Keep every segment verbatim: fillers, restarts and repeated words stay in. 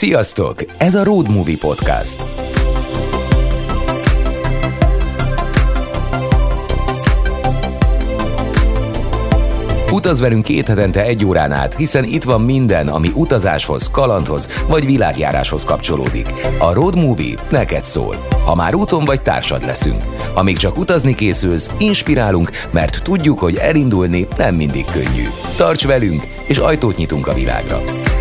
Sziasztok! Ez a Road Movie Podcast. Utaz velünk két hetente egy órán át, hiszen itt van minden, ami utazáshoz, kalandhoz vagy világjáráshoz kapcsolódik. A Road Movie neked szól. Ha már úton vagy, társad leszünk. Amíg csak utazni készülsz, inspirálunk, mert tudjuk, hogy elindulni nem mindig könnyű. Tarts velünk, és ajtót nyitunk a világra.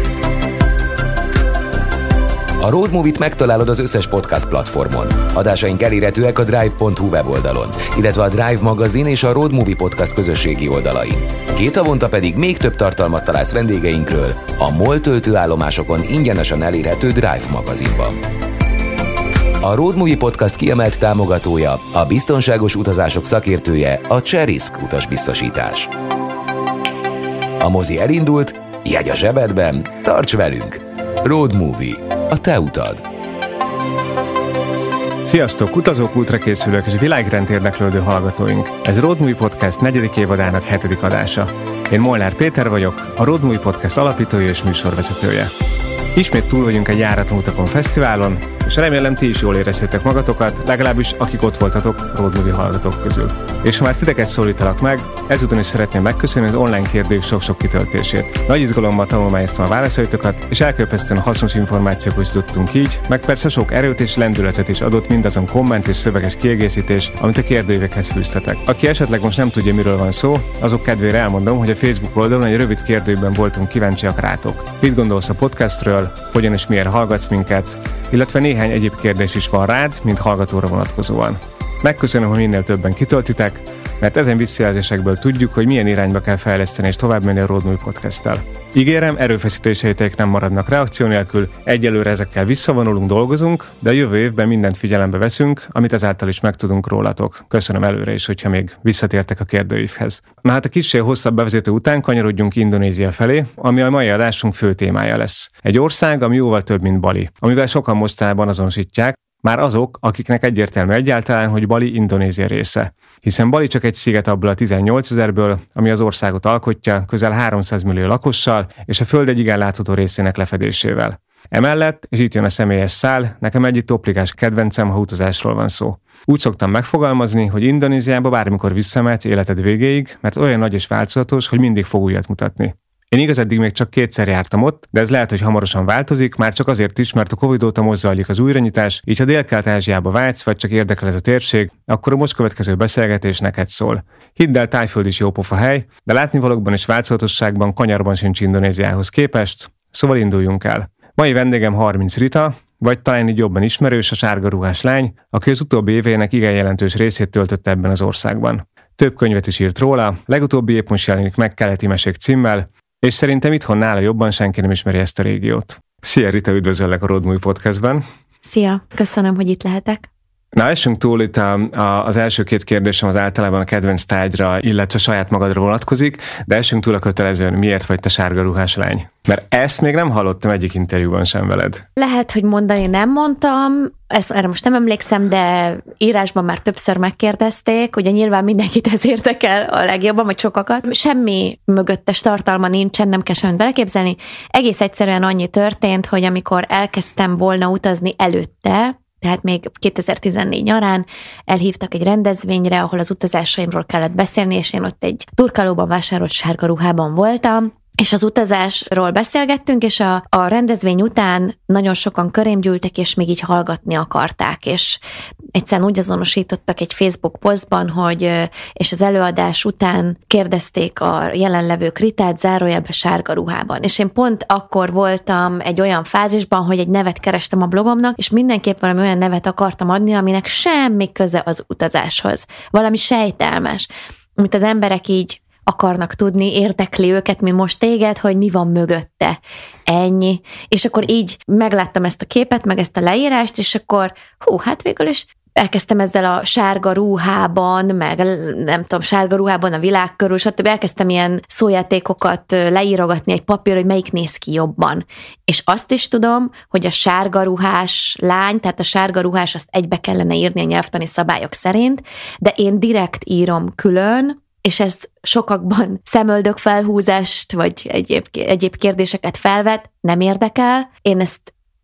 A Road Movie-t megtalálod az összes podcast platformon. Adásaink elérhetőek a drive pont hu weboldalon, illetve a Drive magazin és a Road Movie Podcast közösségi oldalain. Két havonta pedig még több tartalmat találsz vendégeinkről a MOL töltőállomásokon ingyenesen elérhető Drive magazinban. A Road Movie Podcast kiemelt támogatója, a biztonságos utazások szakértője, a Cserisk utasbiztosítás. A mozi elindult, jegy a zsebedben, tarts velünk! Road Movie. A te utad. Sziasztok, utazók, ultrakészülők és világrend érdeklődő hallgatóink! Ez Road Movie Podcast negyedik évadának hetedik adása. Én Molnár Péter vagyok, a Road Movie Podcast alapítója és műsorvezetője. Ismét túl vagyunk egy járaton utakon fesztiválon, és remélem ti is jól éreztétek magatokat, legalábbis akik ott voltatok Road Movie hallgatók közül. És ha már titeket szólítalak meg, ezúton is szeretném megköszönni az online kérdőív sok-sok kitöltését. Nagy izgalommal tanulmányoztam a válaszaitokat, és elképesztően hasznos információkat is tudtunk így, meg persze sok erőt és lendületet is adott mindazon komment és szöveges kiegészítés, amit a kérdőívekhez fűztetek. Aki esetleg most nem tudja, miről van szó, azok kedvére elmondom, hogy a Facebook oldalon egy rövid kérdőben voltunk kíváncsiak rátok. Mit gondolsz a podcastről, hogyan és miért hallgatsz minket, illetve néhány egyéb kérdés is van rád, mint hallgatóra vonatkozóan. Megköszönöm, hogy minél többen kitöltitek, mert ezen visszajelzésekből tudjuk, hogy milyen irányba kell fejleszteni és tovább menni a Road Movie Podcast-tel. Ígérem, erőfeszítéseitek nem maradnak reakció nélkül, egyelőre ezekkel visszavonulunk, dolgozunk, de a jövő évben mindent figyelembe veszünk, amit ezáltal is megtudunk rólatok. Köszönöm előre is, hogyha még visszatértek a kérdőívhez. Na hát a kissé hosszabb bevezető után kanyarodjunk Indonézia felé, ami a mai adásunk fő témája lesz. Egy ország, ami jóval több, mint Bali, amivel sokan mostanában azonosítják, már azok, akiknek egyértelmű egyáltalán, hogy Bali Indonézia része. Hiszen Bali csak egy sziget abból a tizennyolcezerből, ami az országot alkotja, közel háromszáz millió lakossal és a föld egy igen látható részének lefedésével. Emellett, és itt jön a személyes szál, nekem egyik toplikás kedvencem, ha utazásról van szó. Úgy szoktam megfogalmazni, hogy Indonéziába bármikor visszamehetsz életed végéig, mert olyan nagy és változatos, hogy mindig fog újat mutatni. Én igaz, eddig még csak kétszer jártam ott, de ez lehet, hogy hamarosan változik, már csak azért is, mert a Covid óta most zajlik az újranyitás, így ha Dél-Kelet-Ázsiába vágysz, vagy csak érdekel ez a térség, akkor a most következő beszélgetés neked szól. Hidd el, Tájföld is jó pofa hely, de látnivalókban és változatosságban kanyarban sincs Indonéziához képest, szóval induljunk el. Mai vendégem harminc Rita, vagy talán így jobban ismerős, a sárga ruhás lány, aki az utóbbi évének igen jelentős részét töltötte ebben az országban. Több könyvet is írt róla, legutóbbi épp most jelenik meg Keleti mesék címmel, és szerintem itthon nála jobban senki nem ismeri ezt a régiót. Szia Rita, üdvözöllek a Road Movie Podcastben. Szia, köszönöm, hogy itt lehetek. Na, essünk túl itt a, a, az első két kérdésem az általában a kedvenc tárgyra, illetve saját magadra vonatkozik, de essünk túl a kötelezően, miért vagy te sárga ruhás lány? Mert ezt még nem hallottam egyik interjúban sem veled. Lehet, hogy mondani nem mondtam, ezt, erre most nem emlékszem, de írásban már többször megkérdezték, ugye nyilván mindenkit ez érdekel a legjobban, vagy sokakat. Semmi mögöttes tartalma nincsen, nem kell semmit beleképzelni. Egész egyszerűen annyi történt, hogy amikor elkezdtem volna utazni előtte, tehát még kétezer-tizennégy nyarán elhívtak egy rendezvényre, ahol az utazásaimról kellett beszélni, és én ott egy turkálóban vásárolt sárga ruhában voltam, és az utazásról beszélgettünk, és a, a rendezvény után nagyon sokan körém gyűltek, és még így hallgatni akarták, és egyszerűen úgy azonosítottak egy Facebook posztban, hogy és az előadás után kérdezték a jelenlevők Ritát zárójelbe sárga ruhában. És én pont akkor voltam egy olyan fázisban, hogy egy nevet kerestem a blogomnak, és mindenképp valami olyan nevet akartam adni, aminek semmi köze az utazáshoz. Valami sejtelmes, amit az emberek így akarnak tudni, érdekli őket, mint most téged, hogy mi van mögötte. Ennyi. És akkor így megláttam ezt a képet, meg ezt a leírást, és akkor hú, hát végül is elkezdtem ezzel a sárga ruhában, meg nem tudom, sárga ruhában a világ körül, stb. Elkezdtem ilyen szójátékokat leírogatni egy papír, hogy melyik néz ki jobban. És azt is tudom, hogy a sárga ruhás lány, tehát a sárga ruhás, azt egybe kellene írni a nyelvtani szabályok szerint, de én direkt írom külön, és ez sokakban szemöldök felhúzást, vagy egyéb, egyéb kérdéseket felvet, nem érdekel. Én ezt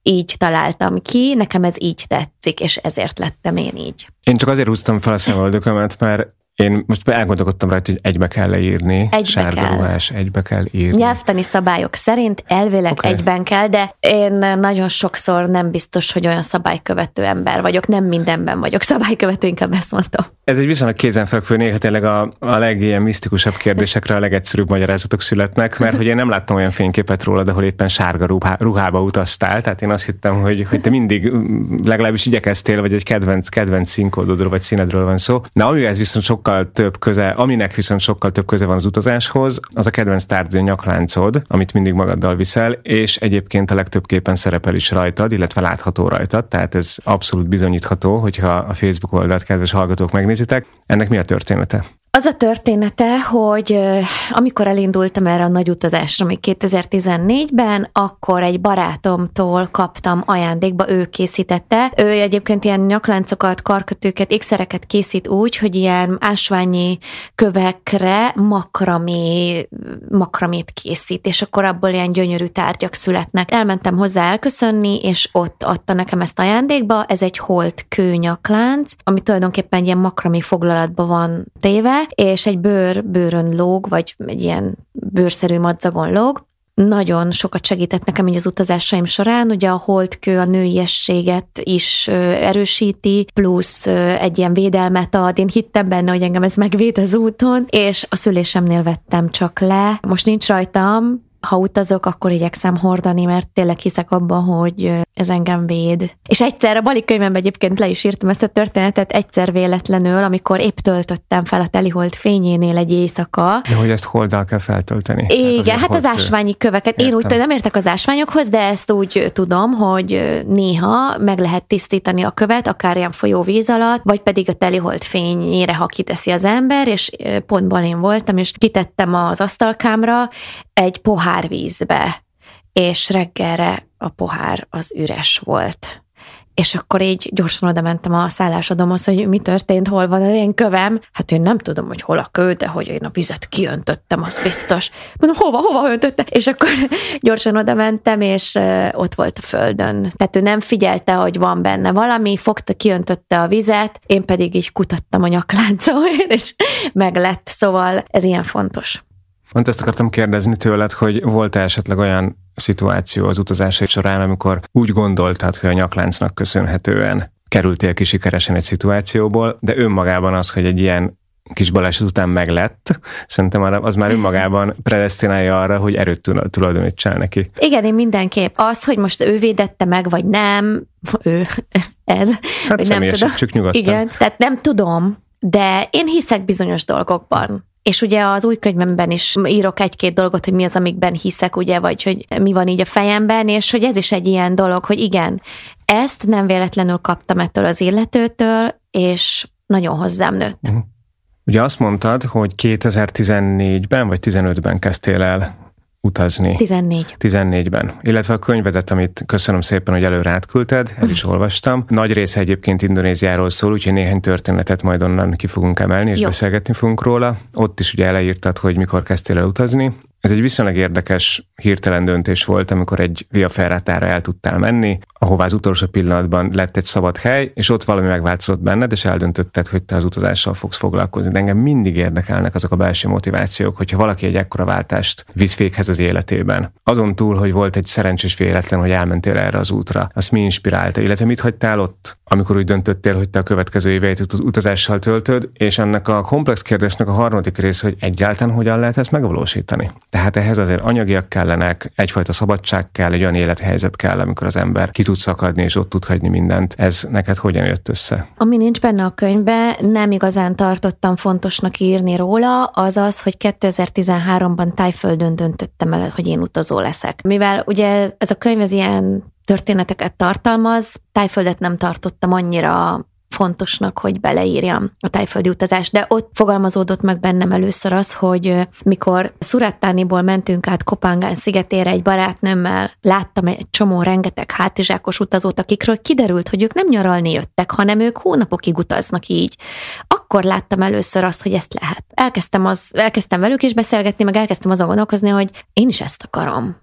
így találtam ki, nekem ez így tetszik, és ezért lettem én így. Én csak azért húztam fel a szemöldökömet, mert én most elgondolkodtam rá, hogy egybe kell leírni. Egybe Sárga kell. ruhás, egybe kell írni. Nyelvtani szabályok szerint elvileg Okay. egyben kell, de én nagyon sokszor nem biztos, hogy olyan szabálykövető ember vagyok, nem mindenben vagyok szabálykövető, inkább ezt mondtam. Ez egy viszonylag kézenfekvő, néha tényleg a, a legilyen misztikusabb kérdésekre a legegyszerűbb magyarázatok születnek, mert hogy én nem láttam olyan fényképet rólad, ahol éppen sárga ruhá, ruhába utaztál, tehát én azt hittem, hogy, hogy te mindig legalábbis igyekeztél, vagy egy kedvenc, kedvenc színkódodról vagy színedről van szó. De amihez viszont sokkal több köze, aminek viszont sokkal több köze van az utazáshoz, az a kedvenc tárgyad, nyakláncod, amit mindig magaddal viszel, és egyébként a legtöbb képen szerepel is rajtad, illetve látható rajtad, tehát ez abszolút bizonyítható, hogyha a Facebook oldalt, kedves hallgatók, megnézitek. Ennek mi a története? Az a története, hogy amikor elindultam erre a nagy utazásra, még kétezer-tizennégyben, akkor egy barátomtól kaptam ajándékba, ő készítette. Ő egyébként ilyen nyakláncokat, karkötőket, ékszereket készít úgy, hogy ilyen ásványi kövekre makramé, makramét készít, és akkor abból ilyen gyönyörű tárgyak születnek. Elmentem hozzá elköszönni, és ott adta nekem ezt ajándékba. Ez egy holt kőnyaklánc, ami tulajdonképpen ilyen makramé foglalatba van téve, és egy bőr, bőrön lóg, vagy egy ilyen bőrszerű madzagon lóg. Nagyon sokat segített nekem így az utazásaim során, ugye a holtkő a nőiességet is erősíti, plusz egy ilyen védelmet ad, én hittem benne, hogy engem ez megvéd az úton, és a szülésemnél vettem csak le. Most nincs rajtam, ha utazok, akkor igyekszem hordani, mert tényleg hiszek abban, hogy ez engem véd. És egyszer a Bali könyvemben egyébként le is írtam ezt a történetet, egyszer véletlenül, amikor épp töltöttem fel a telihold fényénél egy éjszaka. De hogy ezt holddal kell feltölteni? Igen, hát az ásványi köveket. Értem. Én úgy nem értek az ásványokhoz, de ezt úgy tudom, hogy néha meg lehet tisztítani a követ, akár ilyen folyóvíz alatt, vagy pedig a telihold fényére, ha kiteszi az ember, és pont Balin voltam, és kitettem az asztalkámra egy pohár vízbe, és reggelre a pohár az üres volt. És akkor így gyorsan oda mentem a szállásodomhoz, hogy mi történt, hol van az én kövem. Hát én nem tudom, hogy hol a kő, de hogy én a vizet kiöntöttem, az biztos. Mondom, hova, hova öntötte? És akkor gyorsan oda mentem, és ott volt a földön. Tehát ő nem figyelte, hogy van benne valami, fogta, kiöntötte a vizet, én pedig így kutattam a nyakláncon, és meglett. Szóval ez ilyen fontos. Pont ezt akartam kérdezni tőled, hogy volt-e esetleg olyan szituáció az utazásai során, amikor úgy gondoltad, hogy a nyakláncnak köszönhetően kerültél ki sikeresen egy szituációból, de önmagában az, hogy egy ilyen kis baleset után meglett, szerintem az már önmagában predesztinálja arra, hogy erőt tulajdonítsál neki. Igen, én mindenképp. Az, hogy most ő védette meg, vagy nem, ő, ez. Hát személyesen, csak nyugodtan. Igen, tehát nem tudom, de én hiszek bizonyos dolgokban. És ugye az új könyvemben is írok egy-két dolgot, hogy mi az, amikben hiszek, ugye, vagy hogy mi van így a fejemben, és hogy ez is egy ilyen dolog, hogy igen, ezt nem véletlenül kaptam ettől az illetőtől, és nagyon hozzám nőtt. Uh-huh. Ugye azt mondtad, hogy kétezer-tizennégyben vagy tizenötben kezdtél el utazni. tizennégy. tizennégyben. Illetve a könyvedet, amit köszönöm szépen, hogy előre átküldted, el is olvastam. Nagy része egyébként Indonéziáról szól, úgyhogy néhány történetet majd onnan ki fogunk emelni, és Jó. beszélgetni fogunk róla. Ott is ugye eleírtad, hogy mikor kezdtél el utazni. Ez egy viszonylag érdekes, hirtelen döntés volt, amikor egy Via Ferratára el tudtál menni, ahová az utolsó pillanatban lett egy szabad hely, és ott valami megváltozott benned, és eldöntötted, hogy te az utazással fogsz foglalkozni. De engem mindig érdekelnek azok a belső motivációk, hogyha valaki egy ekkora váltást visz véghez az életében. Azon túl, hogy volt egy szerencsés véletlen, hogy elmentél erre az útra, azt mi inspirálta, illetve mit hagytál ott, amikor úgy döntöttél, hogy te a következő éveit utazással töltöd, és ennek a komplex kérdésnek a harmadik része, hogy egyáltalán hogyan lehet ezt megvalósítani. Tehát ehhez azért anyagiak kellenek, egyfajta szabadság kell, egy olyan élethelyzet kell, amikor az ember ki tud szakadni, és ott tud hagyni mindent. Ez neked hogyan jött össze? Ami nincs benne a könyvben, nem igazán tartottam fontosnak írni róla, az az, hogy kétezer-tizenháromban Tájföldön döntöttem el, hogy én utazó leszek. Mivel ugye ez a könyv ez ilyen történeteket tartalmaz, Tájföldet nem tartottam annyira fontosnak, hogy beleírjam a tájföldi utazást, de ott fogalmazódott meg bennem először az, hogy mikor Surattániból mentünk át Kopangán szigetére egy barátnőmmel, láttam egy csomó rengeteg hátizsákos utazót, akikről kiderült, hogy ők nem nyaralni jöttek, hanem ők hónapokig utaznak így. Akkor láttam először azt, hogy ezt lehet. Elkezdtem, az, elkezdtem velük is beszélgetni, meg elkezdtem azon gondolkozni, hogy én is ezt akarom.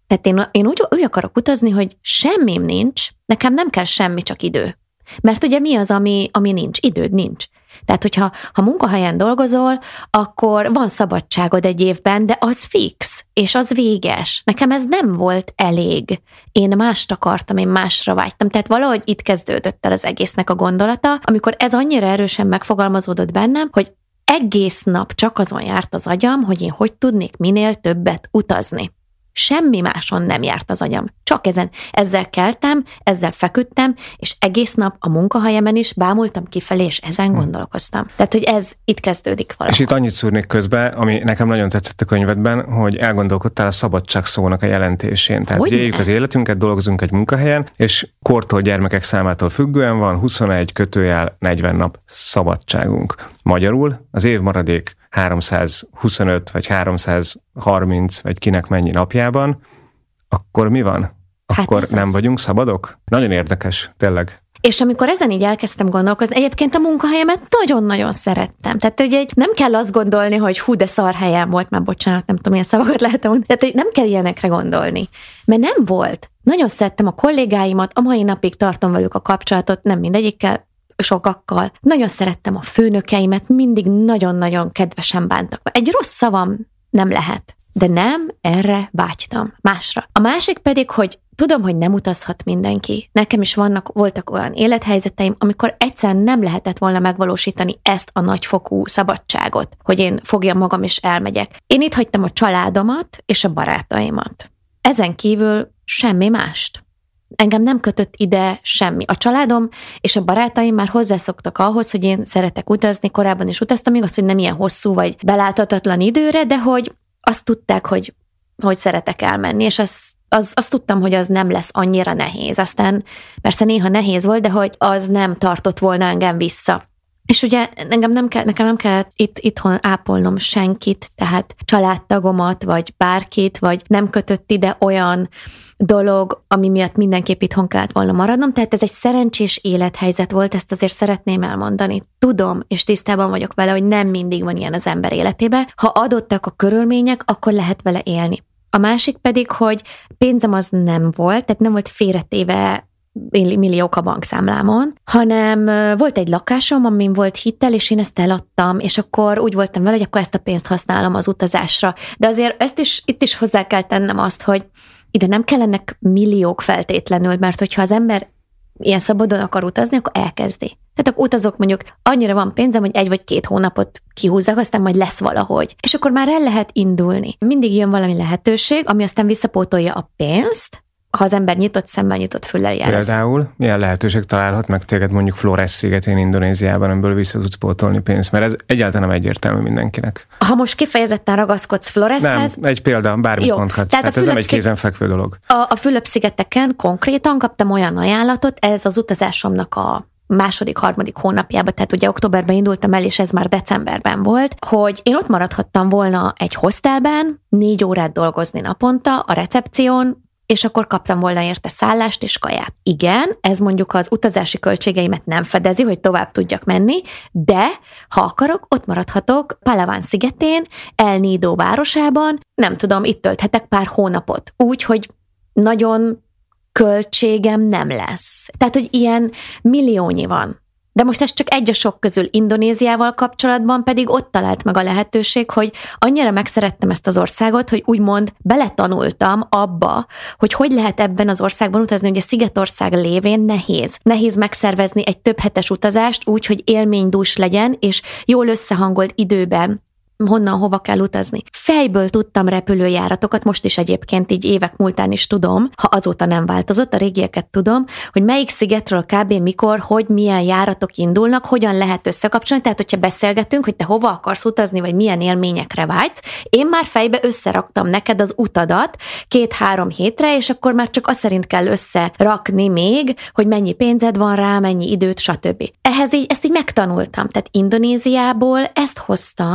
Tehát én, én úgy, úgy akarok utazni, hogy semmim nincs, nekem nem kell semmi, csak idő. Mert ugye mi az, ami, ami nincs? Időd nincs. Tehát, hogyha ha munkahelyen dolgozol, akkor van szabadságod egy évben, de az fix, és az véges. Nekem ez nem volt elég. Én mást akartam, én másra vágytam. Tehát valahogy itt kezdődött el az egésznek a gondolata, amikor ez annyira erősen megfogalmazódott bennem, hogy egész nap csak azon járt az agyam, hogy én hogy tudnék minél többet utazni. Semmi máson nem járt az agyam. Csak ezen. Ezzel keltem, ezzel feküdtem, és egész nap a munkahelyemen is bámultam kifelé, és ezen hm. gondolkoztam. Tehát, hogy ez itt kezdődik valahol. És itt annyit szúrnék közbe, ami nekem nagyon tetszett a könyvedben, hogy elgondolkodtál a szabadság szónak a jelentésén. Tehát, hogy éljük az életünket, dolgozunk egy munkahelyen, és kortól, gyermekek számától függően van huszonegy kötőjel negyven nap szabadságunk. Magyarul az év maradék háromszázhuszonöt vagy háromszázharminc, vagy kinek mennyi napjában, akkor mi van? Akkor hát nem az. Vagyunk szabadok? Nagyon érdekes, tényleg. És amikor ezen így elkezdtem gondolkozni, egyébként a munkahelyemet nagyon-nagyon szerettem. Tehát ugye nem kell azt gondolni, hogy hú, de szar helyem volt, már bocsánat, nem tudom, milyen szavakat lehet mondani. Tehát hogy nem kell ilyenekre gondolni. Mert nem volt. Nagyon szerettem a kollégáimat, a mai napig tartom velük a kapcsolatot, nem mindegyikkel, sokakkal. Nagyon szerettem a főnökeimet, mindig nagyon-nagyon kedvesen bántak. Egy rossz szavam nem lehet, de nem erre vágytam, másra. A másik pedig, hogy tudom, hogy nem utazhat mindenki. Nekem is vannak, voltak olyan élethelyzeteim, amikor egyszerűen nem lehetett volna megvalósítani ezt a nagyfokú szabadságot, hogy én fogjam magam és elmegyek. Én itt hagytam a családomat és a barátaimat. Ezen kívül semmi mást. Engem nem kötött ide semmi. A családom és a barátaim már hozzászoktak ahhoz, hogy én szeretek utazni, korábban is utaztam, igaz, hogy nem ilyen hosszú vagy beláthatatlan időre, de hogy azt tudták, hogy, hogy szeretek elmenni, és az, az, azt tudtam, hogy az nem lesz annyira nehéz. Aztán persze néha nehéz volt, de hogy az nem tartott volna engem vissza. És ugye engem nem kell, nekem nem kellett itt, itthon ápolnom senkit, tehát családtagomat, vagy bárkit, vagy nem kötött ide olyan dolog, ami miatt mindenképp itthon kellett volna maradnom, tehát ez egy szerencsés élethelyzet volt, ezt azért szeretném elmondani. Tudom, és tisztában vagyok vele, hogy nem mindig van ilyen az ember életében. Ha adottak a körülmények, akkor lehet vele élni. A másik pedig, hogy pénzem az nem volt, tehát nem volt félretéve milliók a bankszámlámon, hanem volt egy lakásom, amin volt hitel, és én ezt eladtam, és akkor úgy voltam vele, hogy akkor ezt a pénzt használom az utazásra. De azért ezt is, itt is hozzá kell tennem azt, hogy ide nem kellenek milliók feltétlenül, mert hogyha az ember ilyen szabadon akar utazni, akkor elkezdi. Tehát akkor utazok, mondjuk annyira van pénzem, hogy egy vagy két hónapot kihúzzak, aztán majd lesz valahogy. És akkor már el lehet indulni. Mindig jön valami lehetőség, ami aztán visszapótolja a pénzt, ha az ember nyitott szemmel, nyitott füllel jár. Például milyen lehetőség találhat meg téged mondjuk Flores szigetén, Indonéziában, amiből vissza tudsz pótolni pénzt, mert ez egyáltalán nem egyértelmű mindenkinek. Ha most kifejezetten ragaszkodsz Floreshez... Nem, egy példa, bármit jó, mondhatsz. Tehát hát ez nem egy kézenfekvő dolog. A, a Fülöp-szigeteken konkrétan kaptam olyan ajánlatot, ez az utazásomnak a második, harmadik hónapjában, tehát ugye októberben indultam el, és ez már decemberben volt, hogy én ott maradhattam volna egy hostelben, négy órát dolgozni naponta a recepción, és akkor kaptam volna érte szállást és kaját. Igen, ez mondjuk az utazási költségeimet nem fedezi, hogy tovább tudjak menni, de ha akarok, ott maradhatok Palawan szigetén, El Nido városában, nem tudom, itt tölthetek pár hónapot. Úgy, hogy nagyon költségem nem lesz. Tehát, hogy ilyen milliónyi van. De most ez csak egy a sok közül. Indonéziával kapcsolatban pedig ott talált meg a lehetőség, hogy annyira megszerettem ezt az országot, hogy úgymond beletanultam abba, hogy hogy lehet ebben az országban utazni, hogy a szigetország lévén nehéz. Nehéz megszervezni egy több hetes utazást úgy, hogy élménydús legyen, és jól összehangolt időben honnan, hova kell utazni. Fejből tudtam repülőjáratokat, most is egyébként így évek múltán is tudom, ha azóta nem változott, a régieket tudom, hogy melyik szigetről kb. Mikor, hogy milyen járatok indulnak, hogyan lehet összekapcsolni, tehát hogyha beszélgetünk, hogy te hova akarsz utazni, vagy milyen élményekre vágysz, én már fejbe összeraktam neked az utadat két-három hétre, és akkor már csak azt szerint kell összerakni még, hogy mennyi pénzed van rá, mennyi időt, stb. Ehhez így, ezt így megtanultam, tehát Indonéziából ezt hoztam, tudom,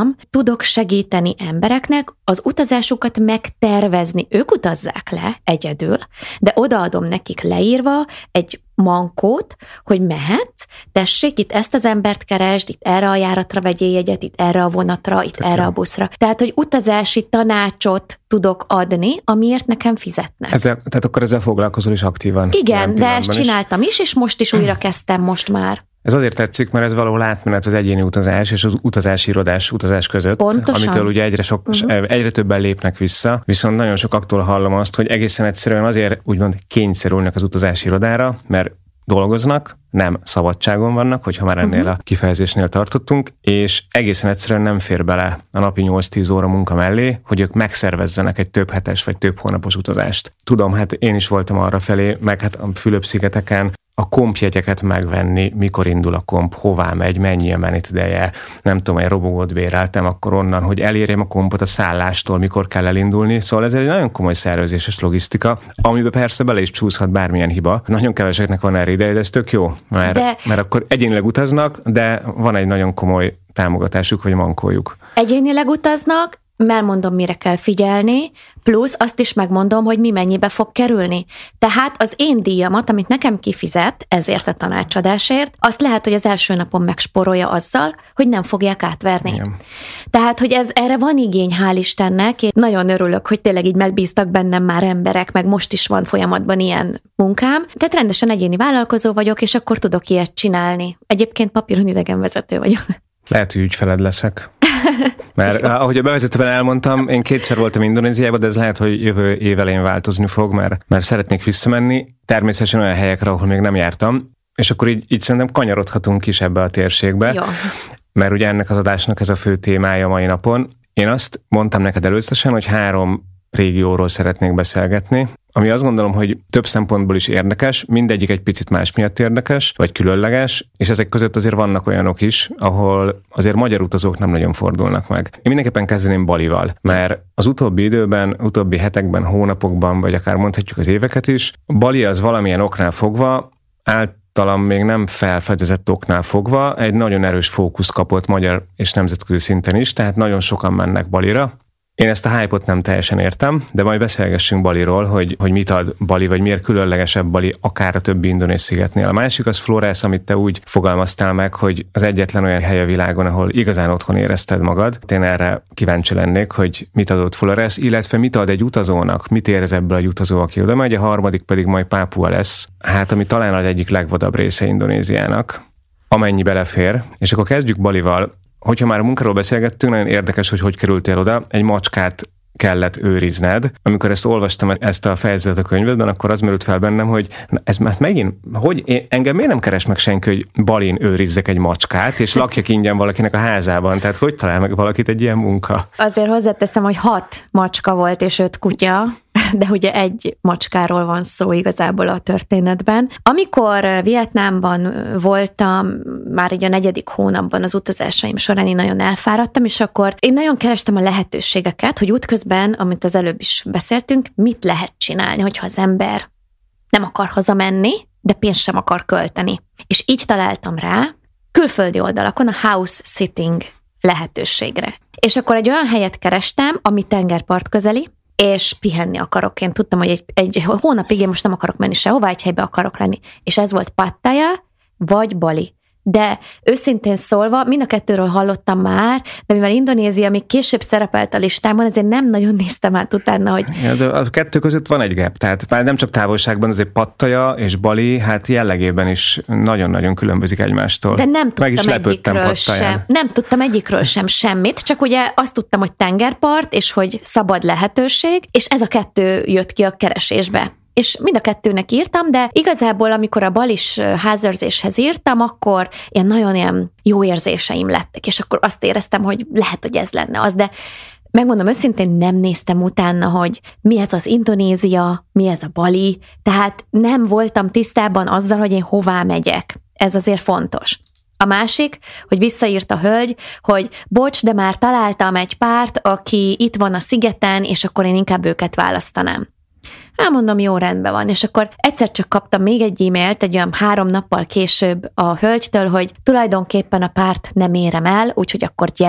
tudok segíteni embereknek az utazásukat megtervezni. Ők utazzák le egyedül, de odaadom nekik leírva egy mankót, hogy mehetsz, tessék, itt ezt az embert keresd, itt erre a járatra vegyél jegyet, itt erre a vonatra, itt Tökény. erre a buszra. Tehát, hogy utazási tanácsot tudok adni, amiért nekem fizetnek. Ezzel, tehát akkor ezzel foglalkozol is aktívan. Igen, de ezt csináltam is, és most is újra kezdtem most már. Ez azért tetszik, mert ez valahol átmenet az egyéni utazás és az utazási irodás utazás között, Pontosan. Amitől ugye egyre, sok, uh-huh. egyre többen lépnek vissza, viszont nagyon sokaktól hallom azt, hogy egészen egyszerűen azért úgymond kényszerülnek az utazási irodára, mert dolgoznak, nem szabadságon vannak, hogyha már ennél uh-huh. a kifejezésnél tartottunk, és egészen egyszerűen nem fér bele a napi nyolc-tíz óra munka mellé, hogy ők megszervezzenek egy több hetes vagy több hónapos utazást. Tudom, hát én is voltam arra felé, meg hát a Fülöp-szigeteken a kompjegyeket megvenni, mikor indul a komp, hová megy, mennyi a menetideje, nem tudom, egy robogót béreltem, akkor onnan, hogy elérjem a kompot a szállástól, mikor kell elindulni. Szóval ez egy nagyon komoly szervezéses logisztika, amiben persze bele is csúszhat bármilyen hiba. Nagyon keveseknek van erre ideje, de ez tök jó, mert, de... mert akkor egyénileg utaznak, de van egy nagyon komoly támogatásuk, vagy mankójuk. Egyénileg utaznak, elmondom, mire kell figyelni, plusz azt is megmondom, hogy mi mennyibe fog kerülni. Tehát az én díjamat, amit nekem kifizet ezért a tanácsadásért, azt lehet, hogy az első napon megsporolja azzal, hogy nem fogják átverni. Igen. Tehát, hogy ez erre van igény, hál' Istennek. Én nagyon örülök, hogy tényleg így megbíztak bennem már emberek, meg most is van folyamatban ilyen munkám. Tehát rendesen egyéni vállalkozó vagyok, és akkor tudok ilyet csinálni. Egyébként papíron idegenvezető vagyok. Lehet, hogy ügyfeled leszek. Mert ahogy a bevezetőben elmondtam, én kétszer voltam Indonéziában, de ez lehet, hogy jövő év elején változni fog, mert, mert szeretnék visszamenni, természetesen olyan helyekre, ahol még nem jártam, és akkor így, így szerintem kanyarodhatunk is ebbe a térségbe, Jó. Mert ugye ennek az adásnak ez a fő témája mai napon. Én azt mondtam neked előzetesen, hogy három régióról szeretnék beszélgetni, ami azt gondolom, hogy több szempontból is érdekes, mindegyik egy picit más miatt érdekes, vagy különleges, és ezek között azért vannak olyanok is, ahol azért magyar utazók nem nagyon fordulnak meg. Én mindenképpen kezdeném Balival, mert az utóbbi időben, utóbbi hetekben, hónapokban, vagy akár mondhatjuk az éveket is, Bali az valamilyen oknál fogva általam még nem felfedezett oknál fogva egy nagyon erős fókusz kapott magyar és nemzetközi szinten is, tehát nagyon sokan mennek Balira. Én ezt a hype-ot nem teljesen értem, de majd beszélgessünk Baliról, hogy, hogy mit ad Bali, vagy miért különlegesebb Bali akár a többi indonéz szigetnél. A másik az Flores, amit te úgy fogalmaztál meg, hogy az egyetlen olyan hely a világon, ahol igazán otthon érezted magad. Én erre kíváncsi lennék, hogy mit adott Flores, illetve mit ad egy utazónak, mit érez ebből egy utazó, aki oda megy, a harmadik pedig majd Pápua lesz, hát ami talán az egyik legvadabb része Indonéziának, amennyi belefér. És akkor kezdjük Balival. Hogyha már a munkáról beszélgettünk, nagyon érdekes, hogy hogy kerültél oda. Egy macskát kellett őrizned. Amikor ezt olvastam, ezt a fejezetet a könyvedben, akkor az merült fel bennem, hogy na, ez már megint, hogy én, engem miért nem keres meg senki, hogy Balin őrizzek egy macskát, és lakjak ingyen valakinek a házában. Tehát hogy talál meg valakit egy ilyen munka? Azért hozzáteszem, hogy hat macska volt, és öt kutya, de ugye egy macskáról van szó igazából a történetben. Amikor Vietnámban voltam, már így a negyedik hónapban az utazásaim során én nagyon elfáradtam, és akkor én nagyon kerestem a lehetőségeket, hogy útközben, amit az előbb is beszéltünk, mit lehet csinálni, hogyha az ember nem akar hazamenni, de pénzt sem akar költeni. És így találtam rá külföldi oldalakon a house sitting lehetőségre. És akkor egy olyan helyet kerestem, ami tengerpart közeli, és pihenni akarok. Én tudtam, hogy egy, egy hónapig én most nem akarok menni sehova, egy helybe akarok lenni. És ez volt Pattaya vagy Bali. De őszintén szólva, mind a kettőről hallottam már, de mivel Indonézia még később szerepelt a listámon, ezért nem nagyon néztem át utána, hogy... Ja, a kettő között van egy gap, tehát már nem csak távolságban, azért Pattaya és Bali, hát jellegében is nagyon-nagyon különbözik egymástól. De nem tudtam egyikről sem. Nem tudtam egyikről sem semmit, csak ugye azt tudtam, hogy tengerpart, és hogy szabad lehetőség, és ez a kettő jött ki a keresésbe. És mind a kettőnek írtam, de igazából, amikor a balis házőrzéshez írtam, akkor ilyen nagyon ilyen jó érzéseim lettek, és akkor azt éreztem, hogy lehet, hogy ez lenne az, de megmondom őszintén, nem néztem utána, hogy mi ez az Indonézia, mi ez a Bali, tehát nem voltam tisztában azzal, hogy én hová megyek. Ez azért fontos. A másik, hogy visszaírt a hölgy, hogy bocs, de már találtam egy párt, aki itt van a szigeten, és akkor én inkább őket választanám. Elmondom, jó, rendben van, és akkor egyszer csak kaptam még egy e-mailt, egy olyan három nappal később a hölgytől, hogy tulajdonképpen a párt nem érem el, úgyhogy akkor gyere.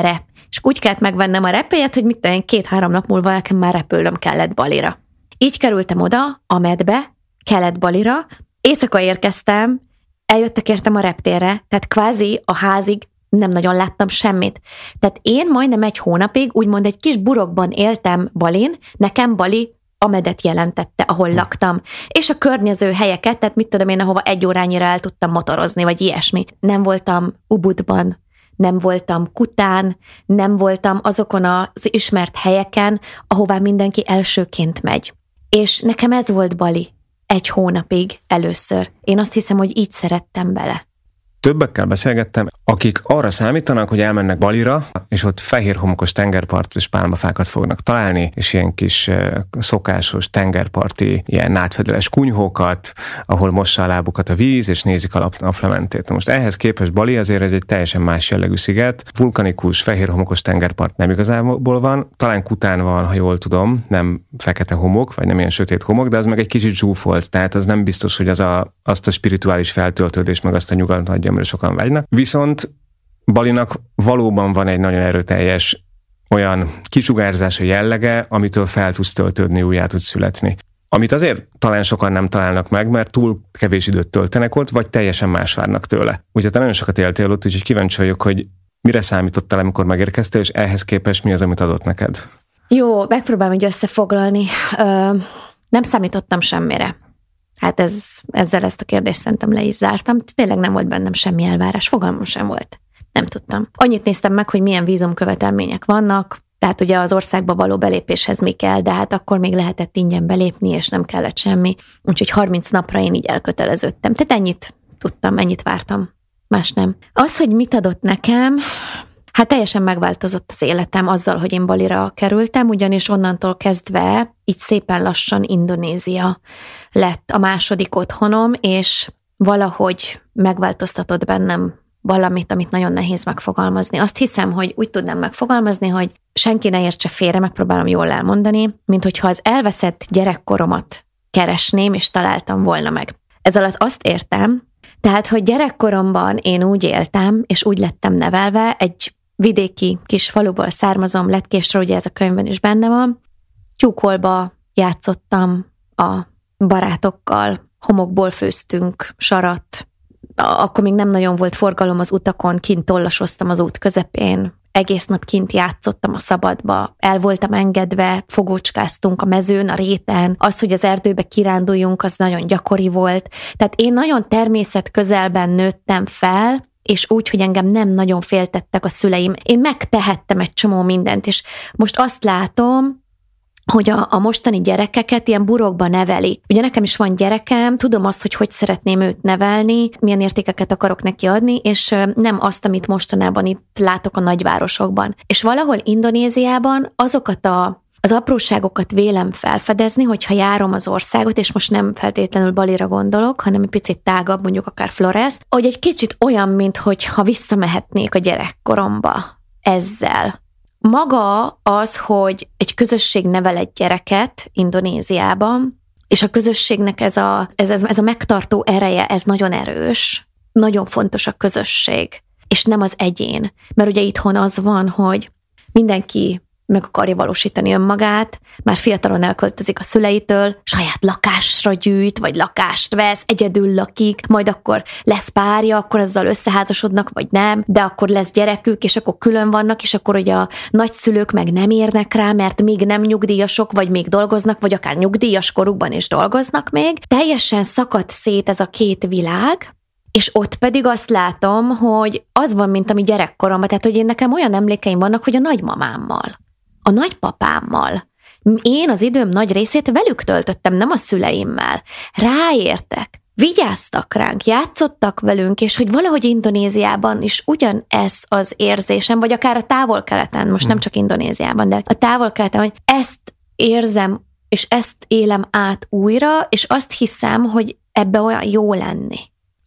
és úgy kellett megvennem a repélyet, hogy mit tudom én, két-három nap múlva nekem már repülnöm kellett Balira. Így kerültem oda, a medbe, Kelet-Balira, éjszaka érkeztem, eljöttek értem a reptérre, tehát kvázi a házig nem nagyon láttam semmit. Tehát én majdnem egy hónapig úgymond egy kis burokban éltem Balin, nekem Bali a medet jelentette, ahol laktam. És a környező helyeket, tehát mit tudom én, ahova egy órányira el tudtam motorozni, vagy ilyesmi. Nem voltam Ubudban, nem voltam Kután, nem voltam azokon az ismert helyeken, ahová mindenki elsőként megy. És nekem ez volt Bali egy hónapig először. Én azt hiszem, hogy így szerettem bele. Többekkel beszélgettem, akik arra számítanak, hogy elmennek Balira, és ott fehér homokos tengerpart és pálmafákat fognak találni, és ilyen kis szokásos tengerparti, ilyen nádfedeles kunyhókat, ahol mossa a lábukat a víz, és nézik a naplementét. Most ehhez képest Bali azért egy teljesen más jellegű sziget. Vulkanikus, fehér homokos tengerpart nem igazából van, talán Kután van, ha jól tudom, nem fekete homok, vagy nem ilyen sötét homok, de az meg egy kicsit zsúfolt, tehát az nem biztos, hogy az a, azt a spirituális feltöltődést, meg azt a nyugalmat adja, amire sokan vágynak. Viszont Balinak valóban van egy nagyon erőteljes olyan kisugárzása jellege, amitől fel tudsz töltődni, újjá tudsz születni. Amit azért talán sokan nem találnak meg, mert túl kevés időt töltenek ott, vagy teljesen más várnak tőle. Ugye te nagyon sokat éltél ott, úgyhogy kíváncsi vagyok, hogy mire számítottál, amikor megérkeztél, és ehhez képest mi az, amit adott neked? Jó, megpróbálom így összefoglalni. Ö, nem számítottam semmire. Hát ez, ezzel ezt a kérdést szerintem le is zártam. Tényleg nem volt bennem semmi elvárás, fogalmam sem volt. Nem tudtam. Annyit néztem meg, hogy milyen vízumkövetelmények vannak, tehát ugye az országba való belépéshez mi kell, de hát akkor még lehetett ingyen belépni, és nem kellett semmi. Úgyhogy harminc napra én így elköteleződtem. Tehát ennyit tudtam, ennyit vártam. Más nem. Az, hogy mit adott nekem, hát teljesen megváltozott az életem azzal, hogy én Balira kerültem, ugyanis onnantól kezdve így szépen lassan Indonézia lett a második otthonom, és valahogy megváltoztatott bennem valamit, amit nagyon nehéz megfogalmazni. Azt hiszem, hogy úgy tudnám megfogalmazni, hogy senki ne értse félre, megpróbálom jól elmondani, mint hogyha az elveszett gyerekkoromat keresném, és találtam volna meg. Ez alatt azt értem, tehát, hogy gyerekkoromban én úgy éltem, és úgy lettem nevelve, egy vidéki kis faluból származom, Letkésről, ugye ez a könyvben is benne van, tyúkolba játszottam a barátokkal, homokból főztünk sarat, akkor még nem nagyon volt forgalom az utakon, kint tollasoztam az út közepén, egész nap kint játszottam a szabadba, el voltam engedve, fogócskáztunk a mezőn, a réten, az, hogy az erdőbe kiránduljunk, az nagyon gyakori volt. Tehát én nagyon természet közelben nőttem fel, és úgy, hogy engem nem nagyon féltettek a szüleim. Én megtehettem egy csomó mindent, és most azt látom, hogy a, a mostani gyerekeket ilyen burokba nevelik. Ugye nekem is van gyerekem, tudom azt, hogy hogy szeretném őt nevelni, milyen értékeket akarok neki adni, és nem azt, amit mostanában itt látok a nagyvárosokban. És valahol Indonéziában azokat a, az apróságokat vélem felfedezni, hogyha járom az országot, és most nem feltétlenül Balira gondolok, hanem egy picit tágabb, mondjuk akár Flores, hogy egy kicsit olyan, mintha visszamehetnék a gyerekkoromba ezzel. Maga az, hogy egy közösség nevel egy gyereket Indonéziában, és a közösségnek ez a, ez, ez, ez a megtartó ereje, ez nagyon erős, nagyon fontos a közösség, és nem az egyén. Mert ugye itthon az van, hogy mindenki meg akarja valósítani önmagát, már fiatalon elköltözik a szüleitől, saját lakásra gyűjt, vagy lakást vesz, egyedül lakik, majd akkor lesz párja, akkor azzal összeházasodnak, vagy nem, de akkor lesz gyerekük, és akkor külön vannak, és akkor ugye a nagyszülők meg nem érnek rá, mert még nem nyugdíjasok, vagy még dolgoznak, vagy akár nyugdíjas korukban is dolgoznak még. Teljesen szakadt szét ez a két világ, és ott pedig azt látom, hogy az van, mint ami gyerekkoromban, tehát hogy én nekem olyan emlékeim vannak, hogy a nagymamámmal, a nagypapámmal. Én az időm nagy részét velük töltöttem, nem a szüleimmel. Ráértek, vigyáztak ránk, játszottak velünk, és hogy valahogy Indonéziában is ugyanez az érzésem, vagy akár a távol-keleten, most nem csak Indonéziában, de a távol-keleten, hogy ezt érzem, és ezt élem át újra, és azt hiszem, hogy ebbe olyan jó lenni.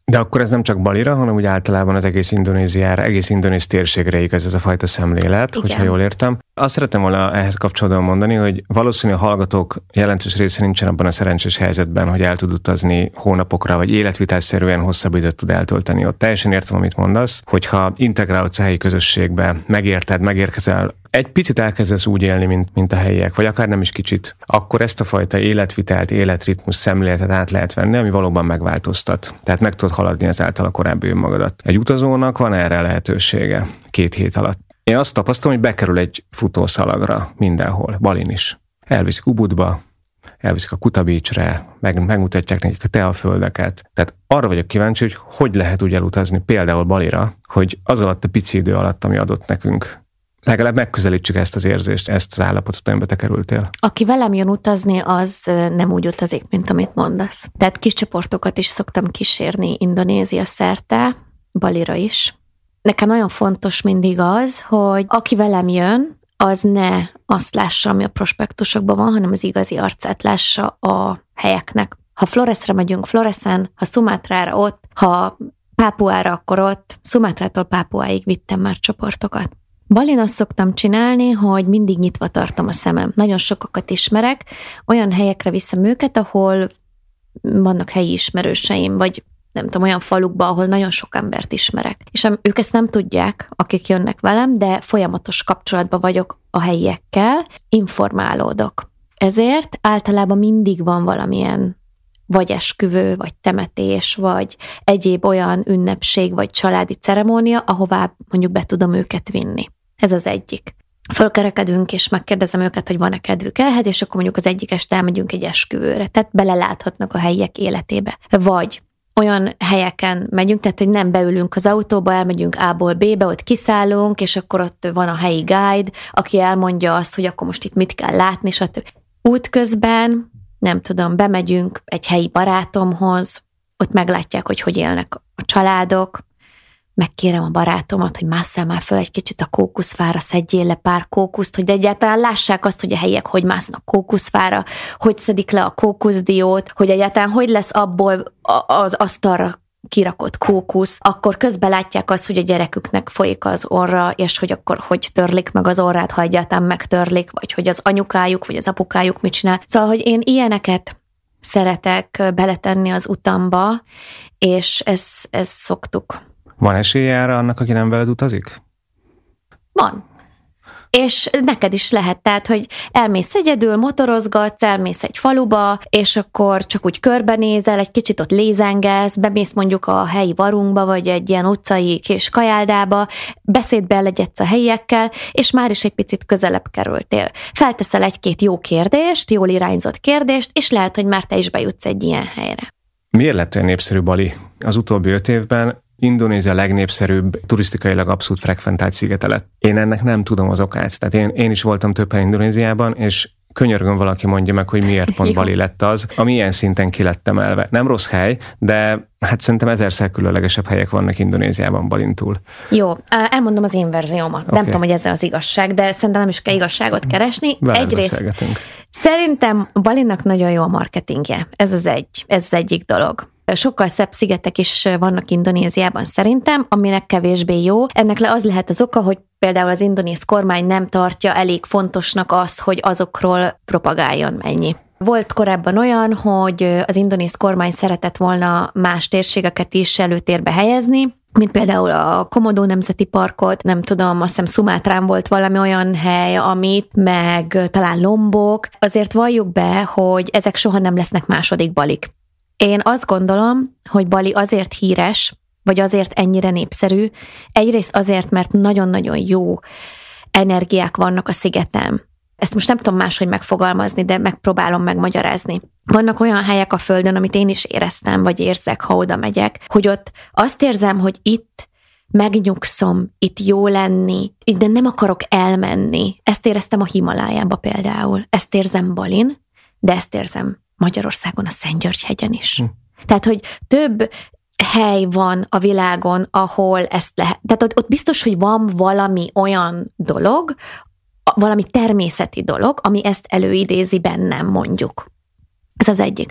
De akkor ez nem csak Balira, hanem úgy általában az egész Indonéziára, egész indonéz térségre igaz ez a fajta szemlélet, igen. Hogyha jól értem. Azt szeretem volna ehhez kapcsolatban mondani, hogy valószínűleg a hallgatók jelentős része nincsen abban a szerencsés helyzetben, hogy el tud utazni hónapokra, vagy életvitelszerűen hosszabb időt tud eltölteni ott. Teljesen értem, amit mondasz, hogyha integrálódsz a helyi közösségbe, megérted, megérkezel, egy picit elkezdesz úgy élni, mint, mint a helyiek, vagy akár nem is kicsit, akkor ezt a fajta életvitelt, életritmus, szemléletet át lehet venni, ami valóban megváltoztat. Tehát meg tudod haladni ezáltal a korábbi önmagadat. Egy utazónak van erre lehetősége két hét alatt. Én azt tapasztalom, hogy bekerül egy futószalagra mindenhol, Balin is. Elviszik Ubudba, elviszik a Kuta Beachre, meg, megmutatják nekik a teaföldeket. Tehát arra vagyok kíváncsi, hogy hogy lehet úgy elutazni például Balira, hogy az alatt a pici idő alatt, ami adott nekünk, legalább megközelítsük ezt az érzést, ezt az állapotot, amiben te kerültél. Aki velem jön utazni, az nem úgy utazik, mint amit mondasz. Tehát kis csoportokat is szoktam kísérni Indonézia szerte, Balira is. Nekem nagyon fontos mindig az, hogy aki velem jön, az ne azt lássa, ami a prospektusokban van, hanem az igazi arcát lássa a helyeknek. Ha Floresre megyünk, Floresen, ha Szumatrára ott, ha Pápuára, akkor ott, Szumatrától Pápuáig vittem már csoportokat. Balin azt szoktam csinálni, hogy mindig nyitva tartom a szemem. Nagyon sokakat ismerek, olyan helyekre viszem őket, ahol vannak helyi ismerőseim, vagy nem tudom, olyan falukba, ahol nagyon sok embert ismerek. És ők ezt nem tudják, akik jönnek velem, de folyamatos kapcsolatban vagyok a helyiekkel, informálódok. Ezért általában mindig van valamilyen vagy esküvő, vagy temetés, vagy egyéb olyan ünnepség, vagy családi ceremónia, ahová mondjuk be tudom őket vinni. Ez az egyik. Fölkerekedünk, és megkérdezem őket, hogy van-e kedvük ehhez, és akkor mondjuk az egyik este elmegyünk egy esküvőre. Tehát beleláthatnak a helyiek életébe. Vagy olyan helyeken megyünk, tehát hogy nem beülünk az autóba, elmegyünk A-ból B-be, ott kiszállunk, és akkor ott van a helyi guide, aki elmondja azt, hogy akkor most itt mit kell látni, stb. Útközben, nem tudom, bemegyünk egy helyi barátomhoz, ott meglátják, hogy hogy élnek a családok, megkérem a barátomat, hogy másszál már föl egy kicsit a kókuszfára, szedjél le pár kókuszt, hogy egyáltalán lássák azt, hogy a helyiek hogy másznak kókuszfára, hogy szedik le a kókuszdiót, hogy egyáltalán hogy lesz abból az asztalra kirakott kókusz, akkor közben látják azt, hogy a gyereküknek folyik az orra, és hogy akkor hogy törlik meg az orrát, ha egyáltalán megtörlik, vagy hogy az anyukájuk, vagy az apukájuk mit csinál. Szóval, hogy én ilyeneket szeretek beletenni az utamba, és ezt ez szoktuk. Van esélye erre annak, aki nem veled utazik? Van. És neked is lehet, tehát, hogy elmész egyedül, motorozgatsz, elmész egy faluba, és akkor csak úgy körbenézel, egy kicsit ott lézengesz, bemész mondjuk a helyi varunkba, vagy egy ilyen utcai kis kajáldába, beszédbe legyedsz a helyiekkel, és már is egy picit közelebb kerültél. Felteszel egy-két jó kérdést, jól irányzott kérdést, és lehet, hogy már te is bejutsz egy ilyen helyre. Miért lett olyan népszerű Bali az utóbbi öt évben? Indonézia legnépszerűbb, turisztikailag abszolút frekventált szigete lett. Én ennek nem tudom az okát. Tehát én, én is voltam többen Indonéziában, és könyörgöm valaki mondja meg, hogy miért pont Bali lett az, ami ilyen szinten ki lett emelve. Nem rossz hely, de hát szerintem ezerszer különlegesebb helyek vannak Indonéziában Balin túl. Jó, elmondom az én verziómat. Okay. Nem tudom, hogy ez az igazság, de szerintem nem is kell igazságot keresni. Veled Egyrészt szerintem Balinnak nagyon jó a marketingje. Ez az egy, ez az egyik dolog. Sokkal szebb szigetek is vannak Indonéziában szerintem, aminek kevésbé jó. Ennek le az lehet az oka, hogy például az indonéz kormány nem tartja elég fontosnak azt, hogy azokról propagáljon ennyi. Volt korábban olyan, hogy az indonéz kormány szeretett volna más térségeket is előtérbe helyezni, mint például a Komodo Nemzeti Parkot, nem tudom, azt hiszem Szumátrán volt valami olyan hely, amit, meg talán Lombok. Azért valljuk be, hogy ezek soha nem lesznek második Balik. Én azt gondolom, hogy Bali azért híres, vagy azért ennyire népszerű, egyrészt azért, mert nagyon-nagyon jó energiák vannak a szigeten. Ezt most nem tudom máshogy megfogalmazni, de megpróbálom megmagyarázni. Vannak olyan helyek a földön, amit én is éreztem, vagy érzek, ha oda megyek, hogy ott azt érzem, hogy itt megnyugszom, itt jó lenni, de nem akarok elmenni. Ezt éreztem a Himalájába például. Ezt érzem Balin, de ezt érzem Magyarországon, a Szentgyörgy-hegyen is. Hm. Tehát, hogy több hely van a világon, ahol ezt lehet. Tehát ott, ott biztos, hogy van valami olyan dolog, valami természeti dolog, ami ezt előidézi bennem, mondjuk. Ez az egyik.